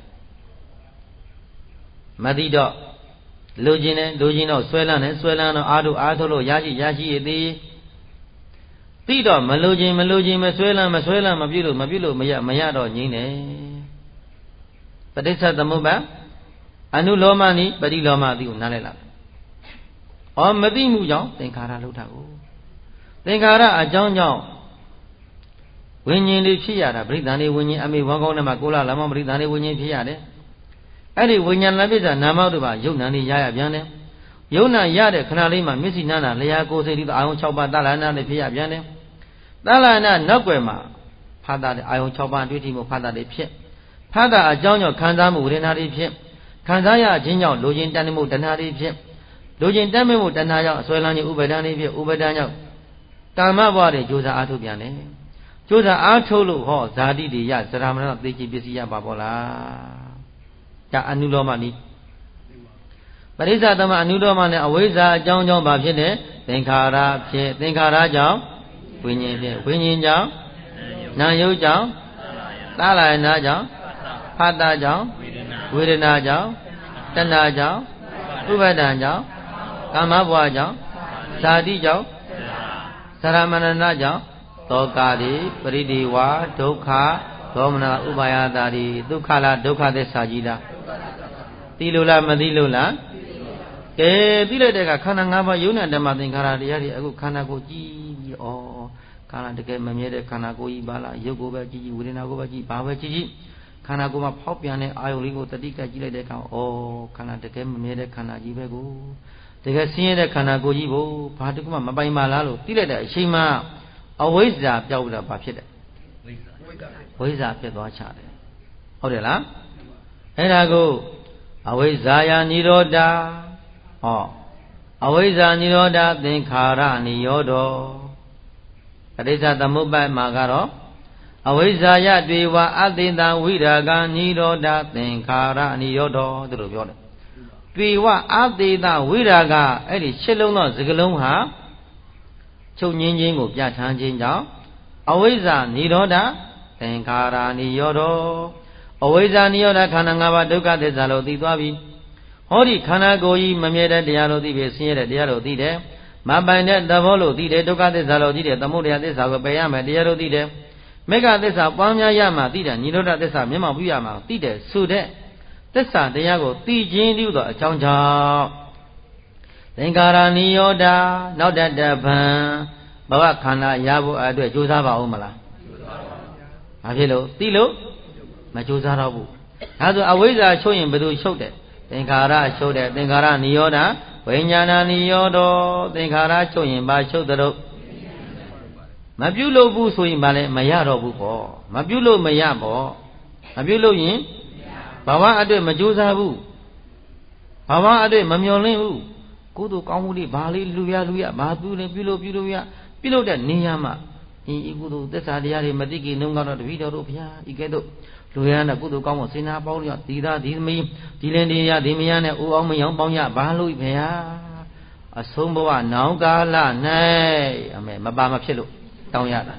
Speaker 1: မသိတော့လူချင်းနဲ့လူချင်းတော့ဆွဲလန်းတယ်ဆွဲလန်းတော့အားထုတ်အားထုတ်လို့ရရှိရသေးသိတော့မလူချင်းမဆွဲလန်းမပြုလို့မရတော့ငြိမ့်တယ်ပဋိစ္စသမုပ္ပါအနုလောမနိပရိလောမတိကိုနားလည်လာဩမသိမှုကြောင့်သင်္ခါရလှုပ်တာကိုသင်္ခါရအကြောင်းကြောင့်ဝိညာဉ်တွေဖြစ်ရတာပရိသန္တိဝိညာဉ်အမေဝါကောင်းထဲမှာကိုလလမောပရိသန္တိဝိညာဉ်ဖြစ်ရတယ်အဲ့ဒီဝိညာဉ်လပိစ္ဆာနာမောတုပါယုတ်နံနေရပြန်တယ်ယုတ်နံရတဲ့ခဏလေးမှာမျက်စိနာနာလျာကိုယ်စိတ်ဒီအာယုံ6ပါးတလနာနဲ့ဖြစ်ရပြန်တယ်တလနာနောက်ွယ်မှာဖတ်တာတဲ့အာယုံ6ပါးတွေ့ထိမှုဖတ်တာတွေဖြစ်ဖတ်တာအကြောင်းကြောင့်ခံစားမှုဝေဒနာတွေဖြစ်ခံစားရခြင်းကြောင့်လိုချင်တန်မှုတဏှာတွေဖြစ်လိုချင်တတ်မှုတဏှာကြောင့်အစွဲလန်းခြင်းဥပါဒဏ်တွေဖြစ်ဥပါဒဏ်ကြောင့်ကာမဘဝတွေကြိုးစားအားထုတ်ပြန်တယ်ကြိုးစားအားထုတ်လို့ဟောဇာတိတွေရဇရာမရဏသိချိပစ္စည်းရပါပေါ့လားဒါအနုလောမနိပရိစ္ဆသမအနုလောမနဲ့အဝိဇ္ဇာအကြောင်းကြောင့်ဘာဖြစ်လဲသင်္ခါရဖြစ်သင်္ခါရကြောင့်ဝိညာဉ်ဖြစ်ဝိညာဉ်ကြောင့်နာယုတ်ကြောင့်သာလယနာကြောင့်ဖတ်တာကြောင့်ဝေဒနာကြောင့်တဏှာကြောင့်ဥပါဒံကြောင့်ကာမဘဝကြောင့်ဇာတိကြောင့်သရမဏနာကြောင့်တောကာတိပရိဒီဝါဒုက္ခဒေါမနဥပါယတာတိဒုက္ခလားဒုက္ခသစ္စာကြီးလားသိလို့လားမသိလို့လားကဲသိလိုက်တဲ့အခါခန္ဓာ၅ပါးယုံနာဓမ္မသင်္ခါရတရားတွေအခုခန္ဓာကိုကြည့်ပြီးဩခန္ဓာတကယ်မမြဲတဲ့ခန္ဓာကိုကြီးပါလားရုပ်ကိုပဲကြည့်ဝေဒနာကိုပဲကြည့်ဘာပဲကြည့်ခန္ဓာကိုယ်မှာဖောက်ပြန်တဲ့အာယုလေးကိုတတိကကြည့်လိုက်တဲ့အခါဩခန္ဓာတကယ်မမြဲတဲ့ခန္ဓာကြီးပဲကိုတကယ်ဆင်းရဲတဲ့ခန္ဓာကိုကြီးဖို့ဘာတခုမှမပိုင်ပါလားလို့သိလိုက်တဲ့အချိန်မှာအဝိဇ္ဇာပြောက်တာဘာဖြစ်တယ်ဝိဇ္ဇာဖြစ်သွားချတယ်ဟုတ်တယ်လားအဲ့ဒါကိုအဝိဇ္ဇာယနိရောဓဟောအဝိဇ္ဇာနိရောဓသင်္ခါရနိရောဓပဋိစ္စသမုပ္ပါဒ်မှာကတော့အဝိဇ္ဇာယတွေဝအသေတံဝိရာဂနိရောဓသင်္ခါရနိရောဓသူတို့ပြောတယ်တွေဝအသေတဝိရာဂအဲ့ဒီရှစ်လုံးသောစကလုံးဟာချုပ်ငင်းခြင်းကိုပြဋ္ဌာန်းခြင်းကြောင့်အဝိဇ္ဇာနိရောဓသင်္ခါရနိရောဓအဝိဇ္ဇာနိရောဓခန္ဓာ၅ပါးဒုက္ခသစ္စာလို့သိသွားပြီဟောဒီခန္ဓာကိုယ်ကြီးမမြဲတဲ့တရားလို့သိပြီဆင်းရဲတဲ့တရားလို့သိတယ်မပိုင်တဲ့သဘောလို့သိတယ်ဒုက္ခသစ္စာလို့သိတယ်သမုဒယသစ္စာကိုပယ်ရမယ်တရားလို့သိတယ်မေဃသစ္စာပွားများရမှသိတယ်နိရောဓသစ္စာမျက်မှောက်ပြုရမှာသိတယ်ဆိုတဲ့သစ္စာတရားကိုသိခြင်းပြုသောအကြောင်းကြောင့်သင်္ခါရနိရောဓနောက်တဗံဘဝခန္ဓာရဖို့အတွက်ကြိုးစားပါဦးမလားဘာဖြစ်လို့သိလို့မကြိုးစားတော့ဘူးဒါဆိုအဝိဇ္ဇာချုပ်ရင်ဘယ်သူချုပ်တယ်သင်္ခါရချုပ်တယ်သင်္ခါရနိရောဓဝိညာဏနိရောဓသင်္ခါရချုပ်ရင်ဘာချုပ်တဲ့တော့မပြုလို့ဘူးဆိုရင်ဘာလဲမရတော့ဘူးပေါ့မပြုလို့မရပေါ့မပြုလို့ရင်ဘဝအတွက်မကြိုးစားဘူးဘဝအတွက်မမျှော်လင့်ဘူးကုသိုလ်ကောင်းမှုတွေဘာလေးလူရဘာပြုလို့ပြုလို့တဲ့နေရာမှာဤကုသိုလ်သစ္စာတရားတွေမသိကြနှုံကတော့တပည့်တော်တို့ဘုရားဤကဲ့သို့လူရတဲ့ကုသိုလ်ကောင်းမှုစေနာပေါင်းရဒီသားဒီသမီးဒီလင်ဒီရဒီမယားနဲ့အိုအောင်မယောင်ပေါင်းရဘာလို့ဘုရားအဆုံးဘဝနောင်ကာလ၌အမေမပါမဖြစ်လို့တောင်းရတာ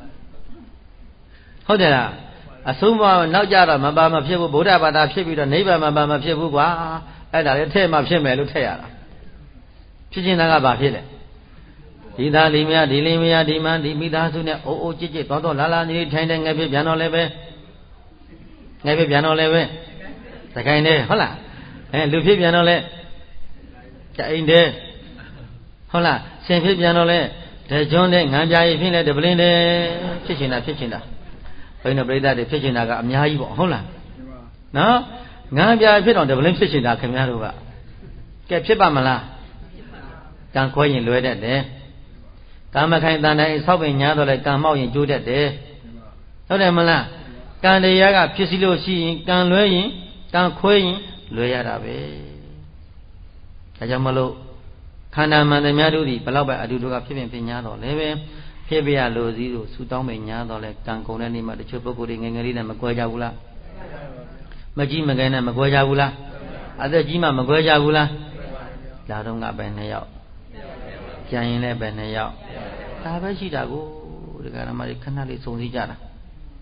Speaker 1: ဟုတ်တယ်လားအဆုံးဘဝနောက်ကြတော့မပါမဖြစ်ဘူးဗုဒ္ဓဘာသာဖြစ်ပြီးတော့နိဗ္ဗာန်မပါမဖြစ်ဘူးကွာအဲ့ဒါလေထဲ့မှဖြစ်မယ်လို့ထည့်ရတာဖြစ်ခြင်းကဘာဖြစ်လဲဒီသားလီမယားဒီလင်မယားဒီမန်ဒီမိသားစုနဲ့အိုးကြစ်တော့လာနေထိုင်တဲ့ငယ်ဖြစ်ပြန်တော့လည်းပဲတခိုင်တယ်ဟုတ်လားလူဖြစ်ပြန်တော့လဲကြအိမ်တယ်ဟုတ်လားဆင်ဖြစ်ပြန်တော့လဲတကြွန်းတဲ့ငံပြားရည်ဖြစ်လဲတပလင်းတယ်ဖြစ်ချင်တာဘိန်းတော်ပြိဿတွေဖြစ်ချင်တာကအများကြီးပေါ့ဟုတ်လားနော်ငံပြားဖြစ်တော့တပလင်းဖြစ်ချင်တာခင်ဗျားတို့ကကဲဖြစ်ပါမလားကံခွဲရင်လွဲတတ်တယ်ကာမခိုင်တန်တိုင်းဆောက်ပင်ညာတော့လဲကံမောက်ရင်ကျိုးတတ်တယ်ဟုတ်တယ်မလားကံတရားကဖြစ်စီလို့ရှိရင်ကံလွဲရင်ကံခွဲရင်လွဲရတာပဲဒါကြောင့်မလို့ခန္ဓာမှန်သမျှတို့သည်ဘလောက်ပဲအတူတူကဖြစ်ဖြစ်ညာတော့လည်းပဲဖြစ်ပြရလို့စည်းတို့ဆူတောင်းပဲညာတော့လဲကံကုန်တဲ့နေ့မှာတချို့ပုဂ္ဂိုလ်တွေငယ်ငယ်လေးနဲ့မကွဲကြဘူးလားမကြီးမငယ်နဲ့မကွဲကြဘူးလားအသက်ကြီးမှမကွဲကြဘူးလားလာတော့ကပဲ2ယောက်ကြံရင်လည်းပဲ2ယောက်ဒါပဲရှိတာကိုဒကာရမတွေခဏလေးစုံစည်းကြတာ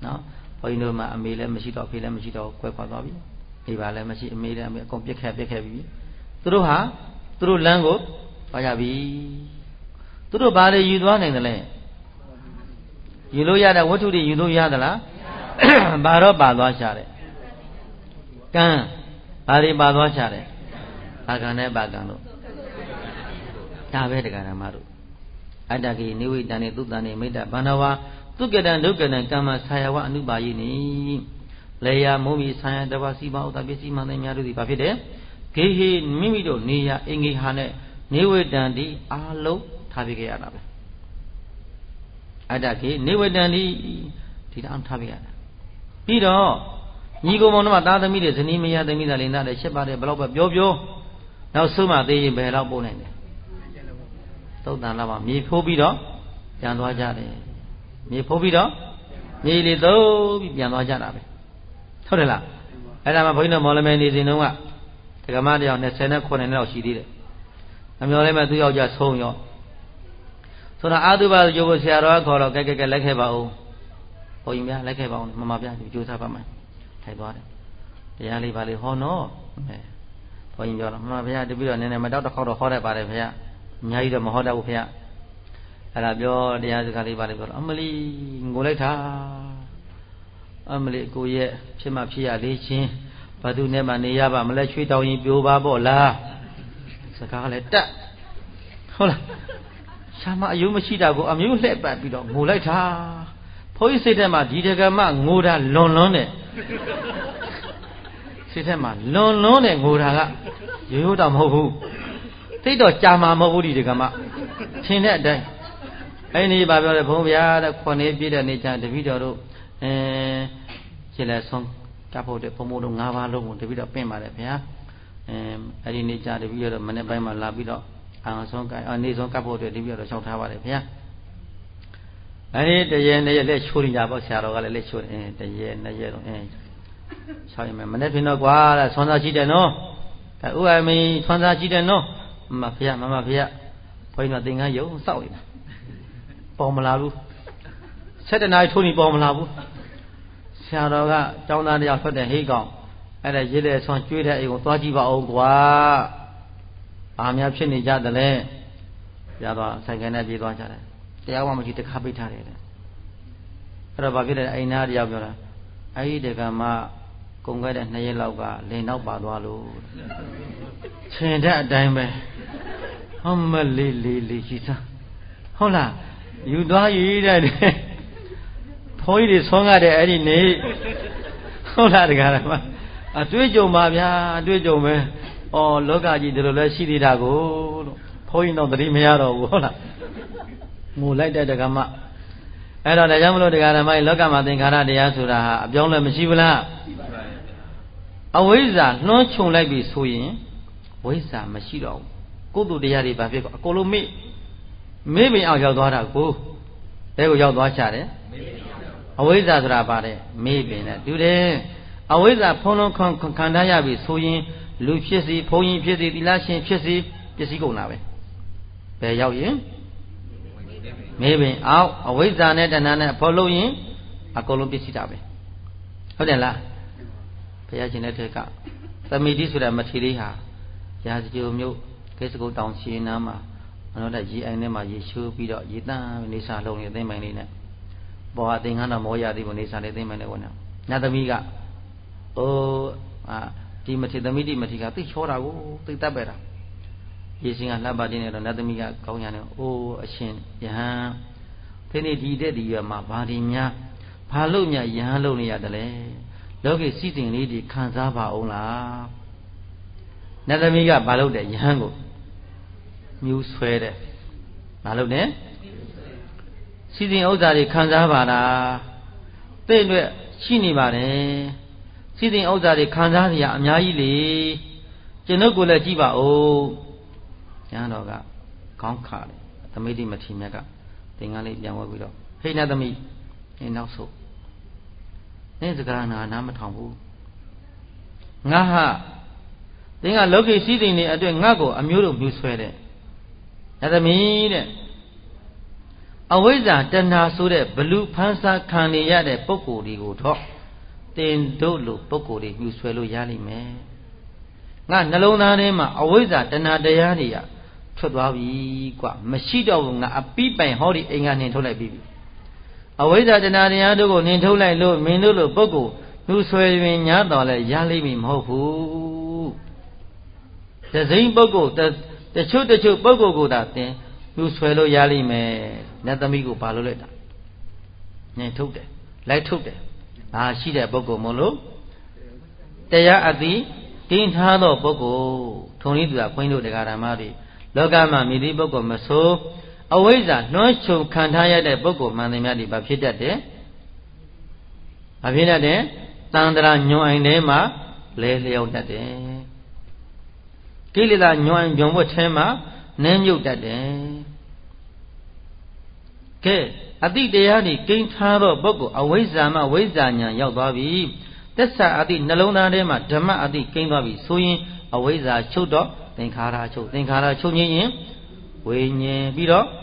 Speaker 1: နော်ဘုန်းကြီးတို့မှာအမေလည်းမရှိတော့ဖေလည်းမရှိတော့ကွဲခွာသွားပြီမိဘလည်းမရှိအမေလည်းအမေအကုန်ပြက်ခဲ့ပြီသူတို့ဟာသူတို့လမ်းကိုသွားကြပြီသူတို့ဘာတွေယူသွားနိုင်တယ်လဲယူလို့ရတဲ့ဝတ္ထုတွေယူလို့ရသလားဘာတော့ပါသွားရှာတယ်ကံဘာတွေပါသွားရှာတယ်ဘာကံနဲ့ဘာကံတို့ဒါပဲတရားဓမ္မတို့အတ္တကိနိဝိတံနေသုတံနေမိတ္တဘာနဝါသုကတံဒုက္ကတံကမ္မဆာယဝအနုပါယိနိလေယာမုံမီဆာယတဝစီပါဥဒ္ဒပစ္စည်းမှန်တယ်များတို့ဒီဘာဖြစ်တယ်ဂေဟိမိမိတို့နေရအင်္ဂိဟာနဲ့နိဝိတံတိအာလုံးထားပြခဲ့ရတာပဲအတ္တကိနိဝိတံတိဒီတော့ထားပြရတာပြီးတော့ညီကောင်မောင်တို့ကသာသမီတွေဇနီးမယားသမီးသားလေးနားတယ်ရှစ်ပါတယ်ဘယ်တော့ပဲပြောနောက်ဆုံးမှသေးရင်ဘယ်တော့ပို့နိုင်တယ်သုတ်တန်လာမှမြေဖိုးပြီးတော့ပြန်သွားကြတယ်မြေဖိုးပြီးတော့မြေလေးသုံးပြီးပြန်သွားကြတာပဲဟုတ်တယ်လားအဲ့ဒါမှဘုန်းကြီးတို့မော်လမြိုင်နေစဉ်တုန်းကဒကမတယောက်29နှစ်လောက်ရှိသေးတယ်အမျော်လဲမဲ့သူယောက်ျားဆုံးရောဆိုတာအာသုဘကျိုးဖို့ဆရာတော်ကခေါ်တော့ကဲလိုက်ခဲ့ပါဦးဘုန်းကြီးများလိုက်ခဲ့ပါဦးမမပြကြိုးစားပါမယ်ထိုင်သွားတယ်တရားလေးပါလေဟောနော်ဘုန်းကြီးပြောတော့မမဘုရားတပည့်တော်နည်းနည်းမတော့တစ်ခေါက်တော့ဟောတတ်ပါတယ်ဘုရားအများကြီးတော့မဟောတတ်ဘူးဘုရားအဲ့ဒါပြောတရားစကားလေးပါလေပြောတော့အမလီငိုလိုက်တာအမလီကိုရဲ့ဖြစ်မှဖြစ်ရလေးချင်းဘာသူနဲ့မှနေရပါမလဲချွေးတောင်းရင်ပြိုပါပေါ့လားစကားလည်းတက်ဟုတ်လားရှာမအယုံမရှိတာကိုအမျိုးလှည့်ပတ်ပြီးတော့ငိုလိုက်တာဘုန်းကြီးစိတ်ထဲမှာဒီတကမှငိုတာလွန်တဲ့စိတ်ထဲမှာလွန်တဲ့ငိုတာကရိုးတော့မဟုတ်ဘူးသိတော့ကြာမှာမဟုတ်ဘူးဒီတကမှထင်တဲ့အတိုင်းအဲ့ဒီဘာပြောလဲဘုန်းဗျာတဲ့ခွန်နေပြည့်တဲ့နေချာတပည့်တော်တို့ခြေလက်ဆုံးကပ်ဖို့တဲ့ဘုံဘုံတို့၅ပါးလုံးကိုတပည့်တော်ပင့်ပါတယ်ဗျာအဲ့ဒီနေချာတပည့်တော်မနေ့ပိုင်းမှာလာပြီးတော့အောင်ဆုံးကနေဆုံးကပ်ဖို့အတွက်တပည့်တော်လျှောက်ထားပါတယ်ဗျာအဲ့ဒီတရေနဲ့လက်ချိုးနေကြပေါ့ဆရာတော်ကလည်းလက်ချိုးတရေနဲ့ရဲတော့ဆောက်ရမယ်မနေ့ပြင်တော့ကွာတဲ့ဆွမ်းသားရှိတယ်နော်ဥအမီဆွမ်းသားရှိတယ်နော်မဖေမမဖေဘုန်းကြီးကသင်္ကန်းယုံစောက်နေပေါ်မလာဘူး7 နာရီထိုးနေပေါ်မလာဘူးဆရာတော်ကကျောင်းသားတယောက်ထွက်တဲ့ဟိတ်ကောင်အဲ့ဒါရေးတဲ့ဆွမ်းကျွေးတဲ့အိမ်ကိုသွားကြည့်ပါဦးကွာဘာများဖြစ်နေကြသလဲပြသွားဆိုင်ကနဲ့ပြေးသွားကြတယ်တရားမှမရှိတခါပိတ်ထားတယ်အဲ့တော့ဘာဖြစ်လဲအိမ်သားတယောက်ပြောတာအဲ့ဒီတကမှကုန်ခဲ့တဲ့2ရက်လောက်ကလင်နောက်ပါသွားလို့ခြင်တဲ့အတိုင်းပဲဟောမလေးရှိသားဟုတ်လားယူသွားရည်တဲ့ဘုန်းကြီးတွေဆုံးရတဲ့အဲ့ဒီနေဟုတ်လားတကားလားအတွေ့အကြုံပါဗျာအတွေ့အကြုံပဲဩလောကကြီးဒီလိုလဲရှိသေးတာကိုလို့ဘုန်းကြီးတော့သတိမရတော့ဘူးဟုတ်လားငိုလိုက်တဲ့တကမှအဲ့တော့ဒါကြောင့်မလို့တရားဓမ္မလောကမှာသင်္ခါရတရားဆိုတာဟာအပြောင်းလဲမရှိဘူးလားအဝိဇ္ဇာလွှမ်းခြုံလိုက်ပြီဆိုရင်ဝိဇ္ဇာမရှိတော့ဘူးကုသိုလ်တရားတွေဘာဖြစ်ကောအကုန်လုံးမေ့ပင်အောင်ရောက်သွားတာကိုတဲကိုရောက်သွားချတယ်အဝိဇ္ဇာဆိုတာပါတယ်မေ့ပင်နဲ့တူတယ်အဝိဇ္ဇာဖုံးလုံးခံထားရပြီဆိုရင်လူဖြစ်စီဘုံကြီးဖြစ်စီသီလရှင်ဖြစ်စီပစ္စည်းကုန်တာပဲဘယ်ရောက်ရင်မေးပင်အောက်အဝိဇ္ဇာနဲ့တဏှာနဲ့ဖော်လို့ရင်အကုန်လုံးပြည့်စည်တာပဲဟုတ်တယ်လားဘုရားရှင်တဲ့ထက်ကသမိတိဆိုတဲ့မထေလေးဟာရာဇဂိုမြို့ကိစ္စကုတ်တောင်ရှင်နားမှာအနောတဲ့ရေအိုင်ထဲမှာရေရှိုးပြီးတော့ရေတန်းနေစာလုံးနေသိမ့်ပိုင်လေးနဲ့ဘောဟာသင်္ကန်းတော်မောရသည်ကိုနေစာလေးသိမ့်ပိုင်လေးကိုနဲ့နတ်သမီးကဒီမထေသမိတိမထေကသိချောတာကိုသိတတ်ပဲတာရေရှင်ကလှပ်ပါတင်းနေတော့နတ်သမီးကကောင်းရနေအိုးအရှင်ယဟန်ဒီနေ့ဒီတဲ့ဒီရွယ်မှာဘာဒီများဘာလို့များယဟန်လုပ်နေရတယ်လဲလောကီစီစဉ်လေးတွေခံစားပါအောင်လားနတ်သမီးကဘာလုပ်တယ်ယဟန်ကိုမြူးဆွဲတယ်ဘာလုပ်လဲစီစဉ်ဥစ္စာတွေခံစားပါလားသိအတွက်ရှိနေပါတယ်စီစဉ်ဥစ္စာတွေခံစားစရာအများကြီးလေကျွန်ုပ်ကိုလည်းကြည့်ပါဦးကျမ်းတော်ကခေါင်းခါတယ်သမိတိမထေမြတ်ကသင်္ကန်းလေးပြန်ဝဲပြီးတော့ဟိနသမီးနင်းနောက်ဆုတ်နင်းစကားနားမထောင်ဘူးငါဟာသင်ကလောကီစည်းစိမ်တွေအတွက်ငါ့ကိုအမျိုးတို့မြူဆွဲတဲ့နတ်သမီးတဲ့အဝိဇ္ဇာတဏှာဆိုတဲ့ဘလူဖန်ဆာခံနေရတဲ့ပုဂ္ဂိုလ်တွေကိုတော့တင်တို့လိုပုဂ္ဂိုလ်တွေမြူဆွဲလို့ရလိမ့်မယ်ငါနှလုံးသားထဲမှာအဝိဇ္ဇာတဏှာတရားတွေကထွက်သွားပြီကွမရှိတော့ဘူးငါအပိပိုင်ဟောဒီအိမ်ကနှင်ထုတ်လိုက်ပြီအဝိဇ္ဇာတဏှာတရားတို့ကိုနှင်ထုတ်လိုက်လို့မင်းတို့လိုပုဂ္ဂိုလ်မြူဆွဲရင်ညာတော်လဲရလိမ့်မည်မဟုတ်ဘူးတစိမ့်ပုဂ္ဂိုလ်တချို့ပုဂ္ဂိုလ်ကိုသာတင်မြူဆွဲလို့ရလိမ့်မယ်နတ်သမီးကိုဘာလို့လဲတာနှင်ထုတ်တယ်လိုက်ထုတ်တယ်ရှိတဲ့ပုဂ္ဂိုလ်မလို့တရားအသိကင်းထားသောပုဂ္ဂိုလ်ထုံနည်းသူကခွင်းတို့တရားဓမ္မတွေလောကမှာမိသည့်ပုဂ္ဂိုလ်မဆိုအဝိဇ္ဇာနှွှမ်းခြုံခံထားရတဲ့ပုဂ္ဂိုလ်မှန်သမျှဒီဘာဖြစ်တတ်တယ်ဘာဖြစ်တတ်တယ်တန်ត្រာညွန်အိမ်ထဲမှာလဲလျောက်တတ်တယ်ကိလေသာညွန်အိမ်ညွန်ဝတ်ထဲမှာနင်းမြုပ်တတ်တယ်ကဲအတိတရားတွေကိန်းထားတော့ပုဂ္ဂိုလ်အဝိဇ္ဇာမှဝိဇ္ဇာညာရောက်သွားပြီသစ္စာအတိနှလုံးသားထဲမှာဓမ္မအတိကိန်းသွားပြီဆိုရင်အဝိဇ္ဇာချုပ်တော့သင်္ခါရချုပ်သင်္ခါရချုပ်ငြိမ်းရင်ဝိညာဉ်ပြီးတော့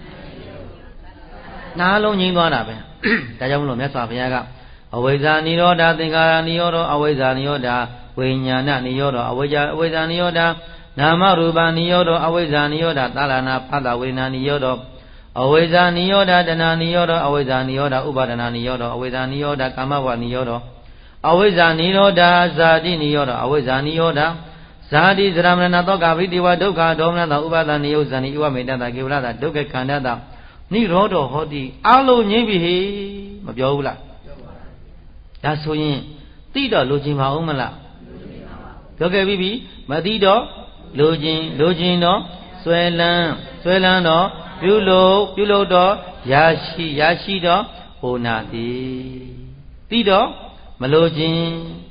Speaker 1: နားလုံးငြိမ်းသွားတာပဲဒါကြောင့်မလို့မြတ်စွာဘုရားကအဝိဇ္ဇာနိရောဓသင်္ခါရနိရောဓအဝိဇ္ဇာနိရောဓဝိညာဏနိရောဓအဝိဇ္ဇာနိရောဓနာမရူပနိရောဓအဝိဇ္ဇာနိရောဓသာလနာဖသဝေဒနာနိရောဓအဝိဇ္ဇာနိရောဓတဏှာနိရောဓအဝိဇ္ဇာနိရောဓဥပါဒနာနိရောဓအဝိဇ္ဇာနိရောဓကာမဝနိရောဓအဝိဇ္ဇာနိရောဓဇာတိနိရောဓအဝိဇ္ဇာနိရောဓဇာတိသရမဏသောကဗိတိဝဒုက္ခဒေါမနတဥပါဒနိယောဇာနိဥဝမေတ္တကေဝလတဒုက္ခခန္ဓာတနိရောဓဟောတိအလုံးငြိမ့်ပြီဟေမပြောဘူးလားဒါဆိုရင်တိတော့လိုချင်ပါဦးမလားပြောခဲ့ပြီမတိတော့လိုချင်တော့ဆွဲလန်းတော့ပြုလို့တော့ရရှိတော့ဟိုနာတိတော့မလိုချင်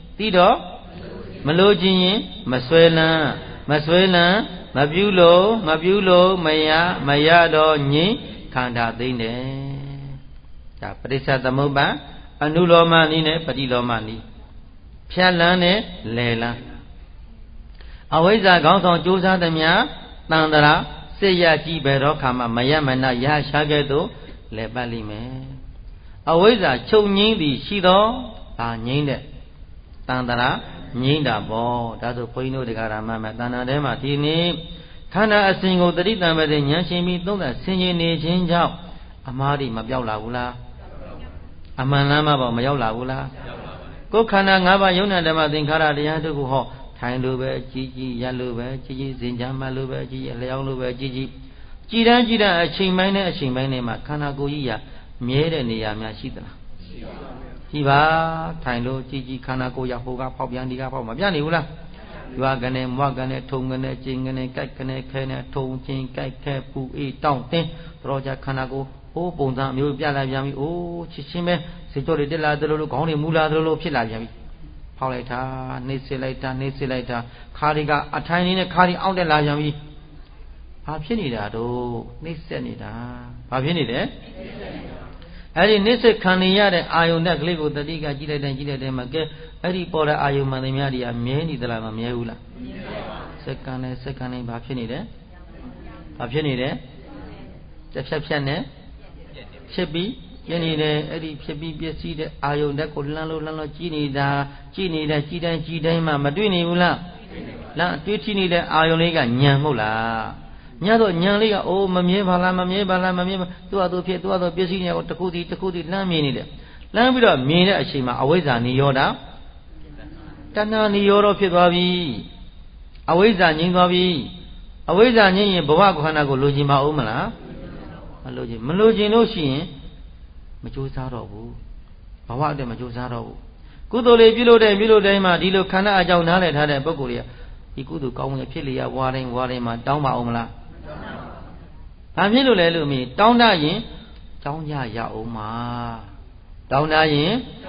Speaker 1: ရင်မဆွဲလန်းမပြုလို့မရတော့ငြိမ်းခန္ဓာသိမ့်တယ်ဒါပရိစ္ဆသမုပ္ပါအနုလောမနည်းနဲ့ပฏิလောမနည်းဖြတ်လန်းနဲ့လယ်လန်းအဝိဇ္ဇာခေါင်းဆောင်ကြိုးစားသမျှတန်တရာစိတ်ရကြည့်ဘယ်တော့ခါမှမယမနာရရှားခဲ့သို့လဲပတ်လိမ့်မယ်အဝိဇ္ဇာချုပ်ငြိမ်းသည်ရှိသောငြိမ်းတဲ့တန်တရာငြိမ်းတာပေါ့ဒါဆိုဘုန်းကြီးတို့တရားဓမ္မမှာတဏ္ဍာထဲမှာဒီနေ့ခန္ဓာအစဉ်ကိုတတိတံပဲဉာဏ်ရှင်ပြီးသုံးသပ်ဆင်ခြင်နေခြင်းကြောင့်အမှားတွေမပြောက်လာဘူးလားအမှန်လမ်းမှာပေါ့မရောက်လာဘူးလားကိုယ်ခန္ဓာ၅ပါးယုံနာဓမ္မသင်္ခါရတရားတို့ကိုဟောထိုင်လို့ပဲကြည်ရက်လို့ပဲကြည်စင်ကြမ်းမှလို့ပဲကြည်အလျောင်းလို့ပဲကြည်တန်းအချိန်ပိုင်းနဲ့မှာခန္ဓာကိုယ်ကြီးရမြဲတဲ့နေရာများရှိသလားရှိပါထိုင်လို့ကြည်ခန္ဓာကိုယ်ရဟိုကဖောက်ပြန်ဒီကဖောက်မပြနေဘူးလားရွာကနေမွားကနေထုံကနေကျင်ကနေကြိုက်ကနေခဲနေထုံချင်းကြိုက်ခဲပူအေးတောင့်တင်းတော်ကြခန္ဓာကိုယ်ဟိုးပုံစံမျိုးပြလာပြန်ပြီအိုးချစ်ချင်းပဲစေကြောတွေတက်လာသလိုလိုခေါင်းတွေမူလာသလိုလိုဖြစ်လာပြန်ပြီဖောက်လိုက်တာနှိမ့်စစ်လိုက်တာခါတွေကအထိုင်နေတဲ့ခါတွေအောင့်တက်လာပြန်ပြီဘာဖြစ်နေတာတော့နှိမ့်ဆက်နေတာဘာဖြစ်နေလဲအဲ့ဒီနှိမ့်ဆက်ခံနေရတဲ့အာယုန်နဲ့ကလေးကိုတတိကကြည့်လိုက်တဲ့မှာကဲအဲ့ဒီပေါ်တဲ့အာယုန်မှန်သမျှတွေကမြဲနေသလားမမြဲဘူးလားမြဲပါဘူးစက္ကန့်နဲ့ဘာဖြစ်နေတယ်တစ်ဖြတ်နဲ့ဖြစ်ပြီးပြနေတယ်အဲ့ဒီဖြစ်ပြီးပြည့်စည်တဲ့အာယုန်တက်ကိုလှမ်းလို့ကြည့်နေတာကြည်တိုင်းမှမတွေ့နေဘူးလားတွေ့ကြည့်နေတဲ့အာယုန်လေးကညံမဟုတ်လားညတော့ညံလေးကအိုးမမြဲပါလားသူ့ဟာသူဖြစ်သူ့ဟာသူပြည့်စည်နေကိုတစ်ခုတည်းလှမ်းမြင်နေတယ်လှမ်းပြီးတော့မြင်တဲ့အချိန်မှာအဝိဇ္ဇာနိရောဓတဏှာနိရောဓဖြစ်သွားပြီအဝိဇ္ဇာငြိမ်းသွားပြီအဝိဇ္ဇာငြိမ်းရင်ဘဝခန္ဓာကိုလိုချင်ပါဦးမလားမလိုချင်လို့ရှိရင်မကြိုးစားတော့ဘူးဘဝအတွက်မကြိုးစားတော့ဘူးကုသိုလ်လေးပြုလို့တိုင်းမှာဒီလိုခန္ဓာအကြောင်းနားလည်ထားတဲ့ပုဂ္ဂိုလ်တွေကဒီကုသိုလ်ကောင်းမှုဖြစ်လျက်ဝါတိုင်းမှာတောင်းပါအောင်မလားဘာဖြစ်လို့လဲလို့မေးတောင်းတရင်တောင်းကြရအောင်မှာတောင်းတရင်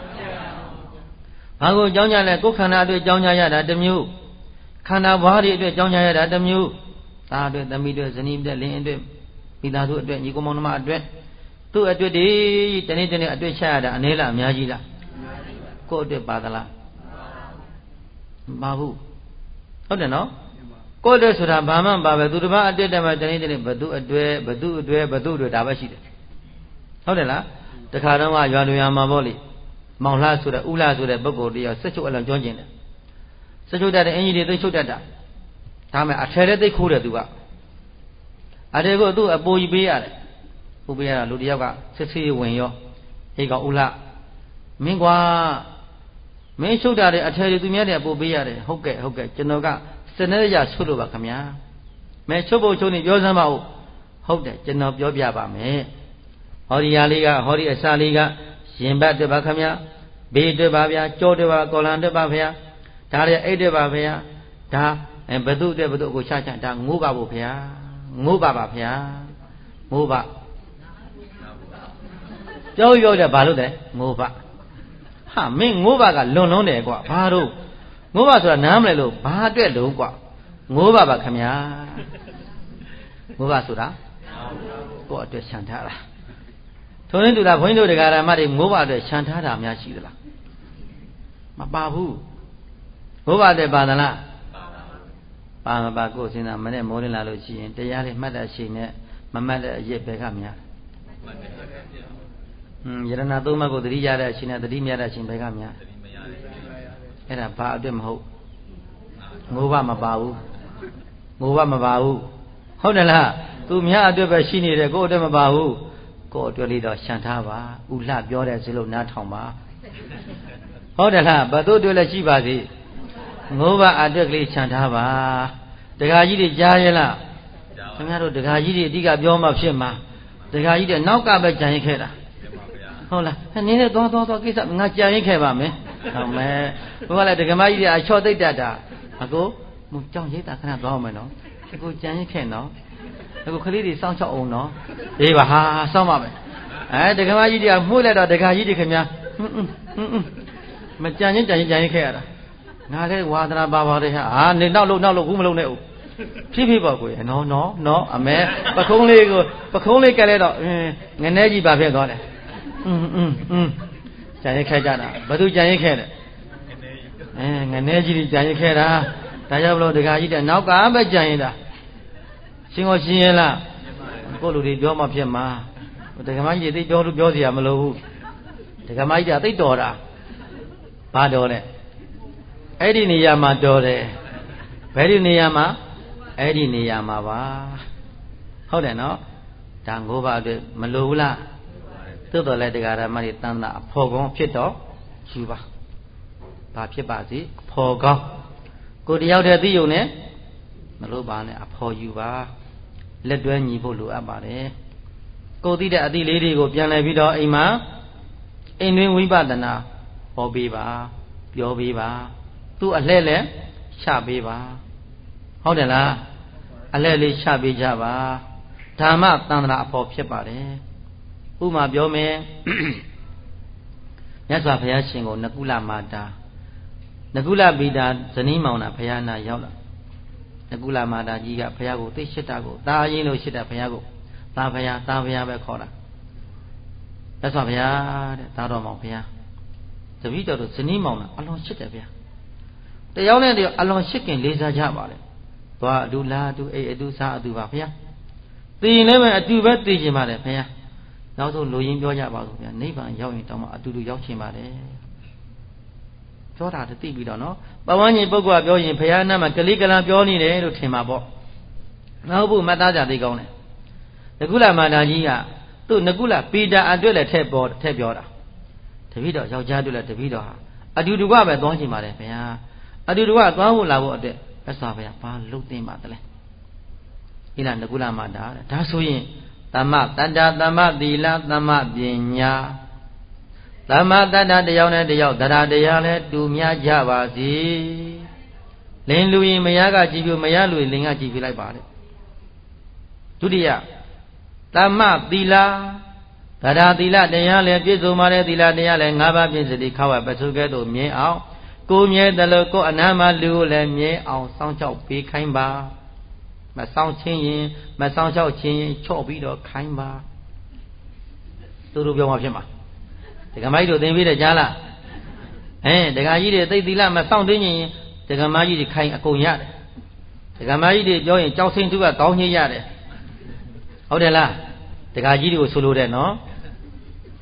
Speaker 1: ဘာကိုကြောင်းကြလဲကိုယ်ခန္ဓာအတွက်ကြောင်းကြရတာတစ်မျိုးခန္ဓာဘွားတွေအတွက်ကြောင်းကြရတာတစ်မျိုးသားအတွက်သမီးအတွက်ဇနီးအတွက်လင်းအတွက်မိသားစုအတွက်ညီကောင်မောင်နှမအတွက်သူ့အတွက်ဒီတနေ့အတွက်ချရတာအနည်းလားအများကြီးလားကိုယ့်အတွက်ပါသလားမပါဘူးဟုတ်တယ်နော်ကိုယ့်အတွက်ဆိုတာဘာမှမပါပဲသူတစ်ပါးအတွက်တည်းမှာတနေ့ဘသူအတွက်ဒါပဲရှိတယ်ဟုတ်တယ်လားတခါတော့ရွာလူရမှာပေါ့လေမောင်လှဆိုတဲ့ဥလှဆိုတဲ့ပုဂ္ဂိုလ်တယောက်စက်ချုပ်အလောင်းကျွမ်းကျင်တယ်စက်ချုပ်တတ်တဲ့အင်ကြီးတွေသိချုပ်တတ်တာဒါမှအထယ်တဲ့သိခိုးတယ်သူကအထယ်ကိုသူ့အပိုးကြီးပေးရတယ်ဥပေးရတာလူတယောက်ကစစ်စစ်ဝင်ရောဟေးကောင်ဥလှမင်းကွာမင်းချုပ်တာတဲ့အထယ်တွေသူများတွေအပိုးပေးရတယ်ဟုတ်ကဲ့ကျွန်တော်ကစနေရချုပ်လို့ပါခင်ဗျာမဲချုပ်ဖို့ချုပ်နေပြောစမ်းပါဦးဟုတ်တယ်ကျွန်တော်ပြောပြပါမယ်ဟောဒီရာလေးကဟောဒီအစာလေးကရင်ဘတ်တွေပါခင်ဗျာဘေးတွေပါဗျာကြောတွေပါကော်လန်တွေပါဗျာဒါတွေအိတ်တွေပါဗျာဒါဘသူတဲ့ဘသူကိုချချဒါငိုးပါဖို့ဗျာငိုးပါပါဗျာငိုးပါပြောတယ်ဘာလို့လဲငိုးပါဟာမင်းငိုးပါကလွန်လုံးတယ်ကွာဘာလို့ငိုးပါဆိုတာနားမလဲလို့ဘာအတွက်လုံးကွာငိုးပါပါခင်ဗျာငိုးပါဆိုတာကိုယ့်အတွက်ခြံထားတာထုံးနေတူတာဘုန်းကြီးတို့တရားဓမ္မတွေငိုးပါအတွက်ခြံထားတာများရှိသလားမပါဘူးငိုးပါတဲ့ပါသလားပါမပါကိုယ်စဉ်းစားမနဲ့မိုးလင်းလာလို့ရှိရင်တရားလေးမှတ်တဲ့အချိန်နဲ့မမှတ်တဲ့အရက်ပဲကများယရဏသုံးပါးကိုသတိရတဲ့အချိန်နဲ့သတိမရတဲ့အချိန်ပဲကများအဲ့ဒါဘာအတွက်မဟုတ်ငိုးပါမပါဘူးငိုးပါမပါဘူးဟုတ်တယ်လားသူများအတွက်ပဲရှိနေတယ်ကိုယ့်အတွက်မပါဘူးကိုယ့်အတွက်လေးတော့ရှံထားပါဥလှပြောတဲ့စလို့နားထောင်ပါဟုတ်တယ်လားဘယ်သူအတွက်လည်းရှိပါစေငိုးပါအတွက်ကလေးရှံထားပါဒကာကြီးတွေကြားရဲ့လားခင်ဗျားတို့ဒကာကြီးတွေအဓိကပြောမှဖြစ်မှာဒကာကြီးတွေနောက်ကပဲကြံရင်ခဲ့တာဟုတ်လားနင်းနဲ့သွားကိစ္စငါကြံရင်ခဲ့ပါမယ်ဟုတ်မယ်ဘုရားလည်းဒကမကြီးတွေအချော့သိတတ်တာအကိုကြောင်ရိတ်တာခဏသွားအောင်မယ်နော်အကိုကြံရင်ခဲ့နော်အခုခလေးတွေစောင့်ချောက်အောင်နော်အေးပါဟာစောင့်ပါမယ်ဒကမကြီးတွေကမှုလိုက်တော့ဒကာကြီးတွေခင်ဗျာမကြံရင်ခဲ့ရတာငါလည်းဝါသနာပါပါတယ်ဟာနေနောက်လို့ဘူးမလုံးနဲ့ဦးဖြည်းပါကိုရနော်အမဲပခုံးလေးကလည်းတော့ငနေကြီးပါဖြစ်သွားတယ်ကြံရင်ခဲ့ကြတာဘယ်သူကြံရင်ခဲ့လဲငနေကြီးကြံရင်ခဲ့တာဒါကြောင့်မလို့ဒကာကြီးတဲ့နောက်ကပဲကြံရင်တာရှင်းရဲ့လားကိုလူတွေပြောမှဖြစ်မှာဒကမကြီးတွေသိပြောစရာမလိုဘူးဒကမကြီးကသိတော်တာဘာတော်လဲအဲ့ဒီနေရာမှာတော်တယ်ဘယ်ဒီနေရာမှာအဲ့ဒီနေရာမှာပါဟုတ်တယ်နော်ဒါငိုးပါအတွက်မလိုဘူးလားသို့တော်လည်းတရားဓမ္မတွေတန်တာအဖော်ကောင်းဖြစ်တော့ယူပါဘာဖြစ်ပါစေအဖော်ကောင်းကိုတယောက်တည်းသိုံနဲ့မလို့ပါနဲ့အဖော်ယူပါလက်တွဲညီဖို့လိုအပ်ပါတယ်ကိုသိတဲ့အသည့်လေးတွေကိုပြန်လည်ပြီးတော့အိမ်မှာအိမ်တွင်ဝိပဿနာဟောပေးပါပြောပေးပါသူ့အလှဲ့လဲချပေးပါဟုတ်တယ်လားအလှဲ့လေးချပေးကြပါဓမ္မတန်ត្រာအဖော်ဖြစ်ပါတယ်ဥမာပြောမယ်မြတ်စွာဘုရားရှင်ကိုနကုလမာတာနကုလဗိဒါဇနီးမောင်နှံဘုရားနာရောက်လာနကုလမာတာကြီးကဘုရားကိုသိရှိတာကိုတာအရင်လို့ရှိတဲ့ဘုရားကိုသာဘုရားပဲခေါ်တာမြတ်စွာဘုရားတဲ့သာတော်မောင်ဘုရားတပည့်တော်တို့ဇနီးမောင်နှံအလွန်ရှိတယ်ဗျာတယောက်နဲ့တယောက်အလွန်ရှိခင်လေးစားကြပါလေသွားအတူလာအတူအိတ်အတူစားအတူပါဘုရားသိရင်လည်းအတူပဲသိချင်ပါတယ်ဘုရားနောက်ဆုံးလူရင်းပြောကြပါစို့ဗျာနိဗ္ဗာန်ရောက်ရင်တောင်မှအတူတူရောက်ချင်ပါတယ်ပြောတာသိပြီးတော့နော်ပဝန်းကျင်ပုဂ္ဂိုလ်ကပြောရင်ဘုရားနာမှာကလေးကလံပြောနေတယ်လို့ထင်ပါပေါ့နောက်ဘူးမှတ်သားကြသိကောင်းတယ်နကုလမာတာကြီးကသူ့နကုလပီတာအတွက်လည်းထည့်ပြောတာတပည့်တော်ယောက်ျားတို့လည်းတပည့်တော်ဟာအတူတူကပဲသွားချင်ပါတယ်ဘုရားအတူတူကသွားဖို့လာဖို့အတွက်သက်စွာဘုရားဘာလုပ်သင့်ပါသလဲဣလနကုလမာတာဒါဆိုရင်သမ္မတတ္တသမ္မသီလသမ္မပညာသမ္မတတ္တတရားနဲ့တရားတရားလဲတူမြကြပါစေလင်လူရင်မယားကကြည်ပြမယားလူရင်လင်ကကြည်ပြလိုက်ပါလေဒုတိယသမ္မသီလတရားသီလတရားလဲပြည့်စုံပါလေသီလတရားလဲ၅ပါးပြည့်စုံဒီခါဝပစုကဲ့သို့မြင်အောင်ကိုမြဲတယ်လို့ကိုအနာမလူကိုလည်းမြဲအောင်စောင့်ချောက်ပေးခိုင်းပါမဆောင်ချင်းရင်မဆောင်ချောက်ချင်းရင်ချော့ပြီးတော့ခိုင်းပါသူတို့ပြောမှဖြစ်မှာဒကမကြီးတို့သင်ပေးတယ်ကြားလားဒကာကြီးတွေသိသီလမဆောင်သိရင်ဒကမကြီးတွေခိုင်းအကုန်ရတယ်ဒကမကြီးတွေပြောရင်ကြောက်စိမ့်သူကတောင်းညိရတယ်ဟုတ်တယ်လားဒကာကြီးတွေကိုဆိုလိုတယ်နော်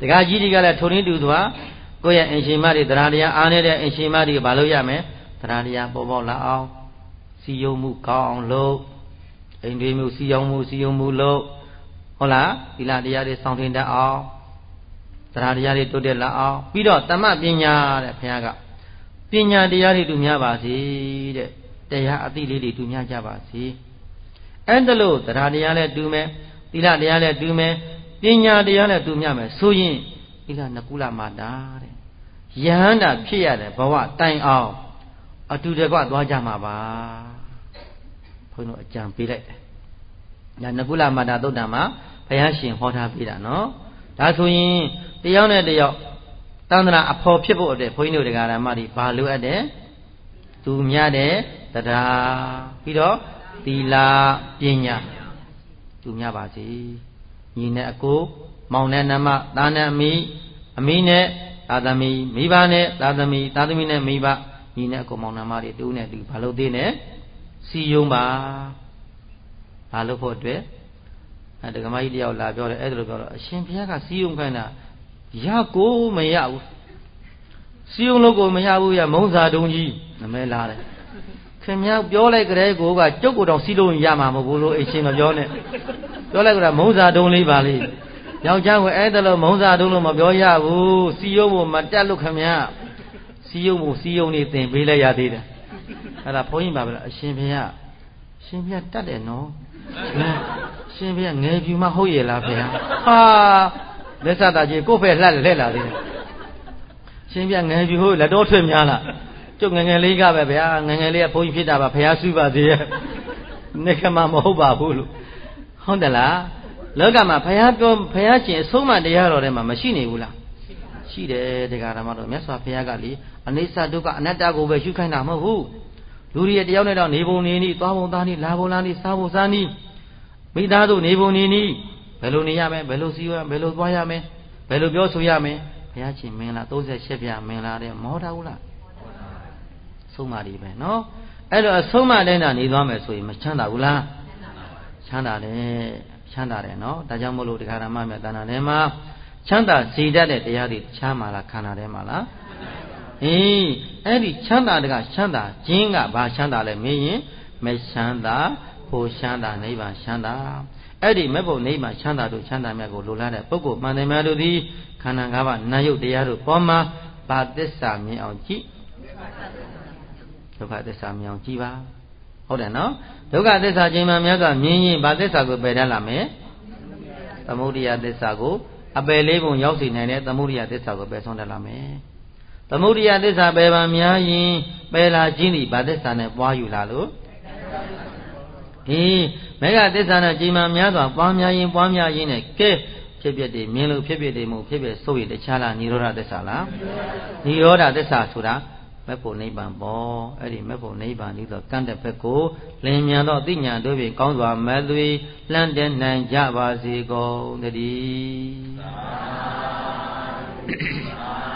Speaker 1: တခါကြီးတွေကလည်းထုံရင်းတူသွားကိုယ့်ရဲ့အင်ရှင်မတွေတရားတရားအားနေတဲ့အင်ရှင်မတွေဘာလို့ရမယ်တရားတရားပေါ်ပေါက်လာအောင်စီယုံမှုကောင်းအောင်လုပ်အိမ်တွေမျိုးစီယုံမှုလုပ်ဟုတ်လားသီလတရားတွေစောင့်ထင်တတ်အောင်တရားတရားတွေတိုးတက်လာအောင်ပြီးတော့တမ္မပညာတဲ့ဘုရားကပညာတရားတွေတူများပါစေတဲ့တရားအသိလေးတွေတူများကြပါစေအဲ့ဒါလို့တရားတရားလည်းတူမယ်သီလတရားလည်းတူမယ်ပညာတရားလည်းတူများမယ်ဆိုရင်သီလနကုလမာတာတဲ့ယဟန္တာဖြစ်ရတဲ့ဘဝတိုင်အောင်အတူတကွသွားကြမှာပါဘုန်းတော်အကြံပေးလိုက်တယ်ဒါနကုလမာတာသုတ်တံမှာဘုရားရှင်ဟောထားပေးတာနော်ဒါဆိုရင်တယောက်နဲ့တယောက်တန္တရာအဖော်ဖြစ်ဖို့အတွက်ဘုန်းကြီးတို့တရားဓမ္မတွေဘာလိုအပ်တယ်သူများတဲ့တရားပြီးတော့သီလပညာသူများပါစေညီနဲ့အကိုမောင်နဲ့နှမသားနဲ့အမိနဲ့သာသမီမိဘနဲ့သာသမီနဲ့မိဘညီနဲ့အကိုမောင်နှမတွေတူနဲ့တူဘာလို့သေးနဲ့စီယုံပါဘာလို့ဖို့အတွက်ဒကမကြီးတယောက်လာပြောတယ်အဲ့ဒါလိုပြောတော့အရှင်ဘုရားကစီယုံခိုင်းတာရကိုမရဘူးစီယုံလို့ကိုမရဘူးရမုံစာတုံးကြီးနမဲလာတယ်ခင်ဗျားပြောလိုက်ကြတဲ့ကိုကကျုပ်ကိုတော့စီးလို့ရမှာမဟုတ်ဘူးလို့အရှင်မပြောနဲ့ပြောလိုက်ကြတာမုံစာတုံးလေးပါလေယောက်ျားကအဲ့ဒါလို့မုံစာတုံးလို့မပြောရဘူးစီယုံဖို့မတက်လို့ခင်ဗျားစီယုံနေသင်ပေးလိုက်ရသေးတယ်အဲ့ဒါဘုန်းကြီးပါပဲအရှင်ဘုရားတတ်တယ်နော်ရှင်ဘုရားငယ်ပြူမဟုတ်ရဲ့လားဘုရားဟာလက်စတာကြီးကိုယ့်ဖက်လှက်လာသေးတယ်ရှင်ဘုရားငယ်ပြူဟုတ်လက်တော်ထွက်များလားကျုပ်ငယ်လေးကပဲဗျာငယ်လေးကဘုန်းကြီးဖြစ်တာပါဘုရားစုပါသေးရဲ့နေကမှမဟုတ်ပါဘူးလို့ဟုတ်တယ်လားလောကမှာဘုရားရှင်အဆုံးမတရားတော်ထဲမှာမရှိနေဘူးလားရှိတယ်တရားဓမ္မတော်မြတ်စွာဘုရားကလေအနိစ္စဒုက္ခအနတ္တကိုပဲရှုခိုင်းတာမဟုတ်ဘူးလူတွေတယောက်နဲ့တော့နေပုံနေနည်းသွားပုံသားနည်းလာပုံလာနည်းစားပုံစားနည်းမိသားစုနေပုံနေနည်းဘယ်လိုနေရမလဲဘယ်လိုစီးရမလဲဘယ်လိုသွားရမလဲဘယ်လိုပြောဆိုရမလဲဘုရားရှင်မင်္ဂလာ38ပြမင်္ဂလာတဲ့မောတာဘူးလားဆုံးမတွေပဲနော်အဲ့တော့အဆုံးမတိုင်းတာနေသွားမယ်ဆိုရင်မချမ်းသာဘူးလားချမ်းသာတယ်နော်ဒါကြောင့်မို့လို့တရားဓမ္မမြတ်တဏ္ဍာထဲမှာချမ်းသာစေတတ်တဲ့တရားတွေချမ်းသာလားခန္ဓာထဲမှာလားအဲ့ဒီချမ်းသာတကချမ်းသာခြင်းကဘာချမ်းသာလဲမင်းရင်မချမ်းသာဖို့ချမ်းသာနိဗ္ဗာန်ချမ်းသာအဲ့ဒီမဲ့ဖို့နိဗ္ဗာန်ချမ်းသာတို့ချမ်းသာမြတ်ကိုလိုလားတဲ့ပုဂ္ဂိုလ်မှန်တယ်များတို့သည်ခန္ဓာ၅ပါးနာယုတ်တရားတို့ပေါ်မှာဘာသစ္စာမြင်အောင်ကြည့်ဒုက္ခသစ္စာမြင်အောင်ကြည့်ပါဟုတ်တယ်နော်ဒုက္ခသစ္စာခြင်းမှများစွာမြင်ရင်ဘာသစ္စာကိုပယ်တတ်လာမယ်သမုဒိယသစ္စာကိုအပယ်လေးပုံရောက်စေနိုင်တဲ့သမုဒိယသစ္စာကိုပယ်ဆုံးတတ်လာမယ်သမုဒိယသစ္စာပယ်ပါများရင်ပယ်လာခြင်းဒီဘာသစ္စာနဲ့ပွားယူလာလို့မေဃသစ္စာနဲ့ခြင်းမှများစွာပွားများရင်နဲ့ကဲဖြစ်ဖြစ်တွေမြင်လို့ဖြစ်ဖြစ်တွေမဟုတ်ဖြစ်ဖြစ်ဆိုရင်တခြားလားនិရောဓသစ္စာလားនិရောဓသစ္စာဆိုတာမဲ့ဖို့နိဗ္ဗာန်ပေါ့အဲ့ဒီမဲ့ဖို့နိဗ္ဗာန်ဒီတော့ကန့်တဲ့ဘက်ကိုလင်မြန်သောအသိဉာဏ်တို့ဖြင့်ကောင်းစွာမဲ့သွေလှမ်းတဲ့နိုင်ကြပါစေကုန်သတည်း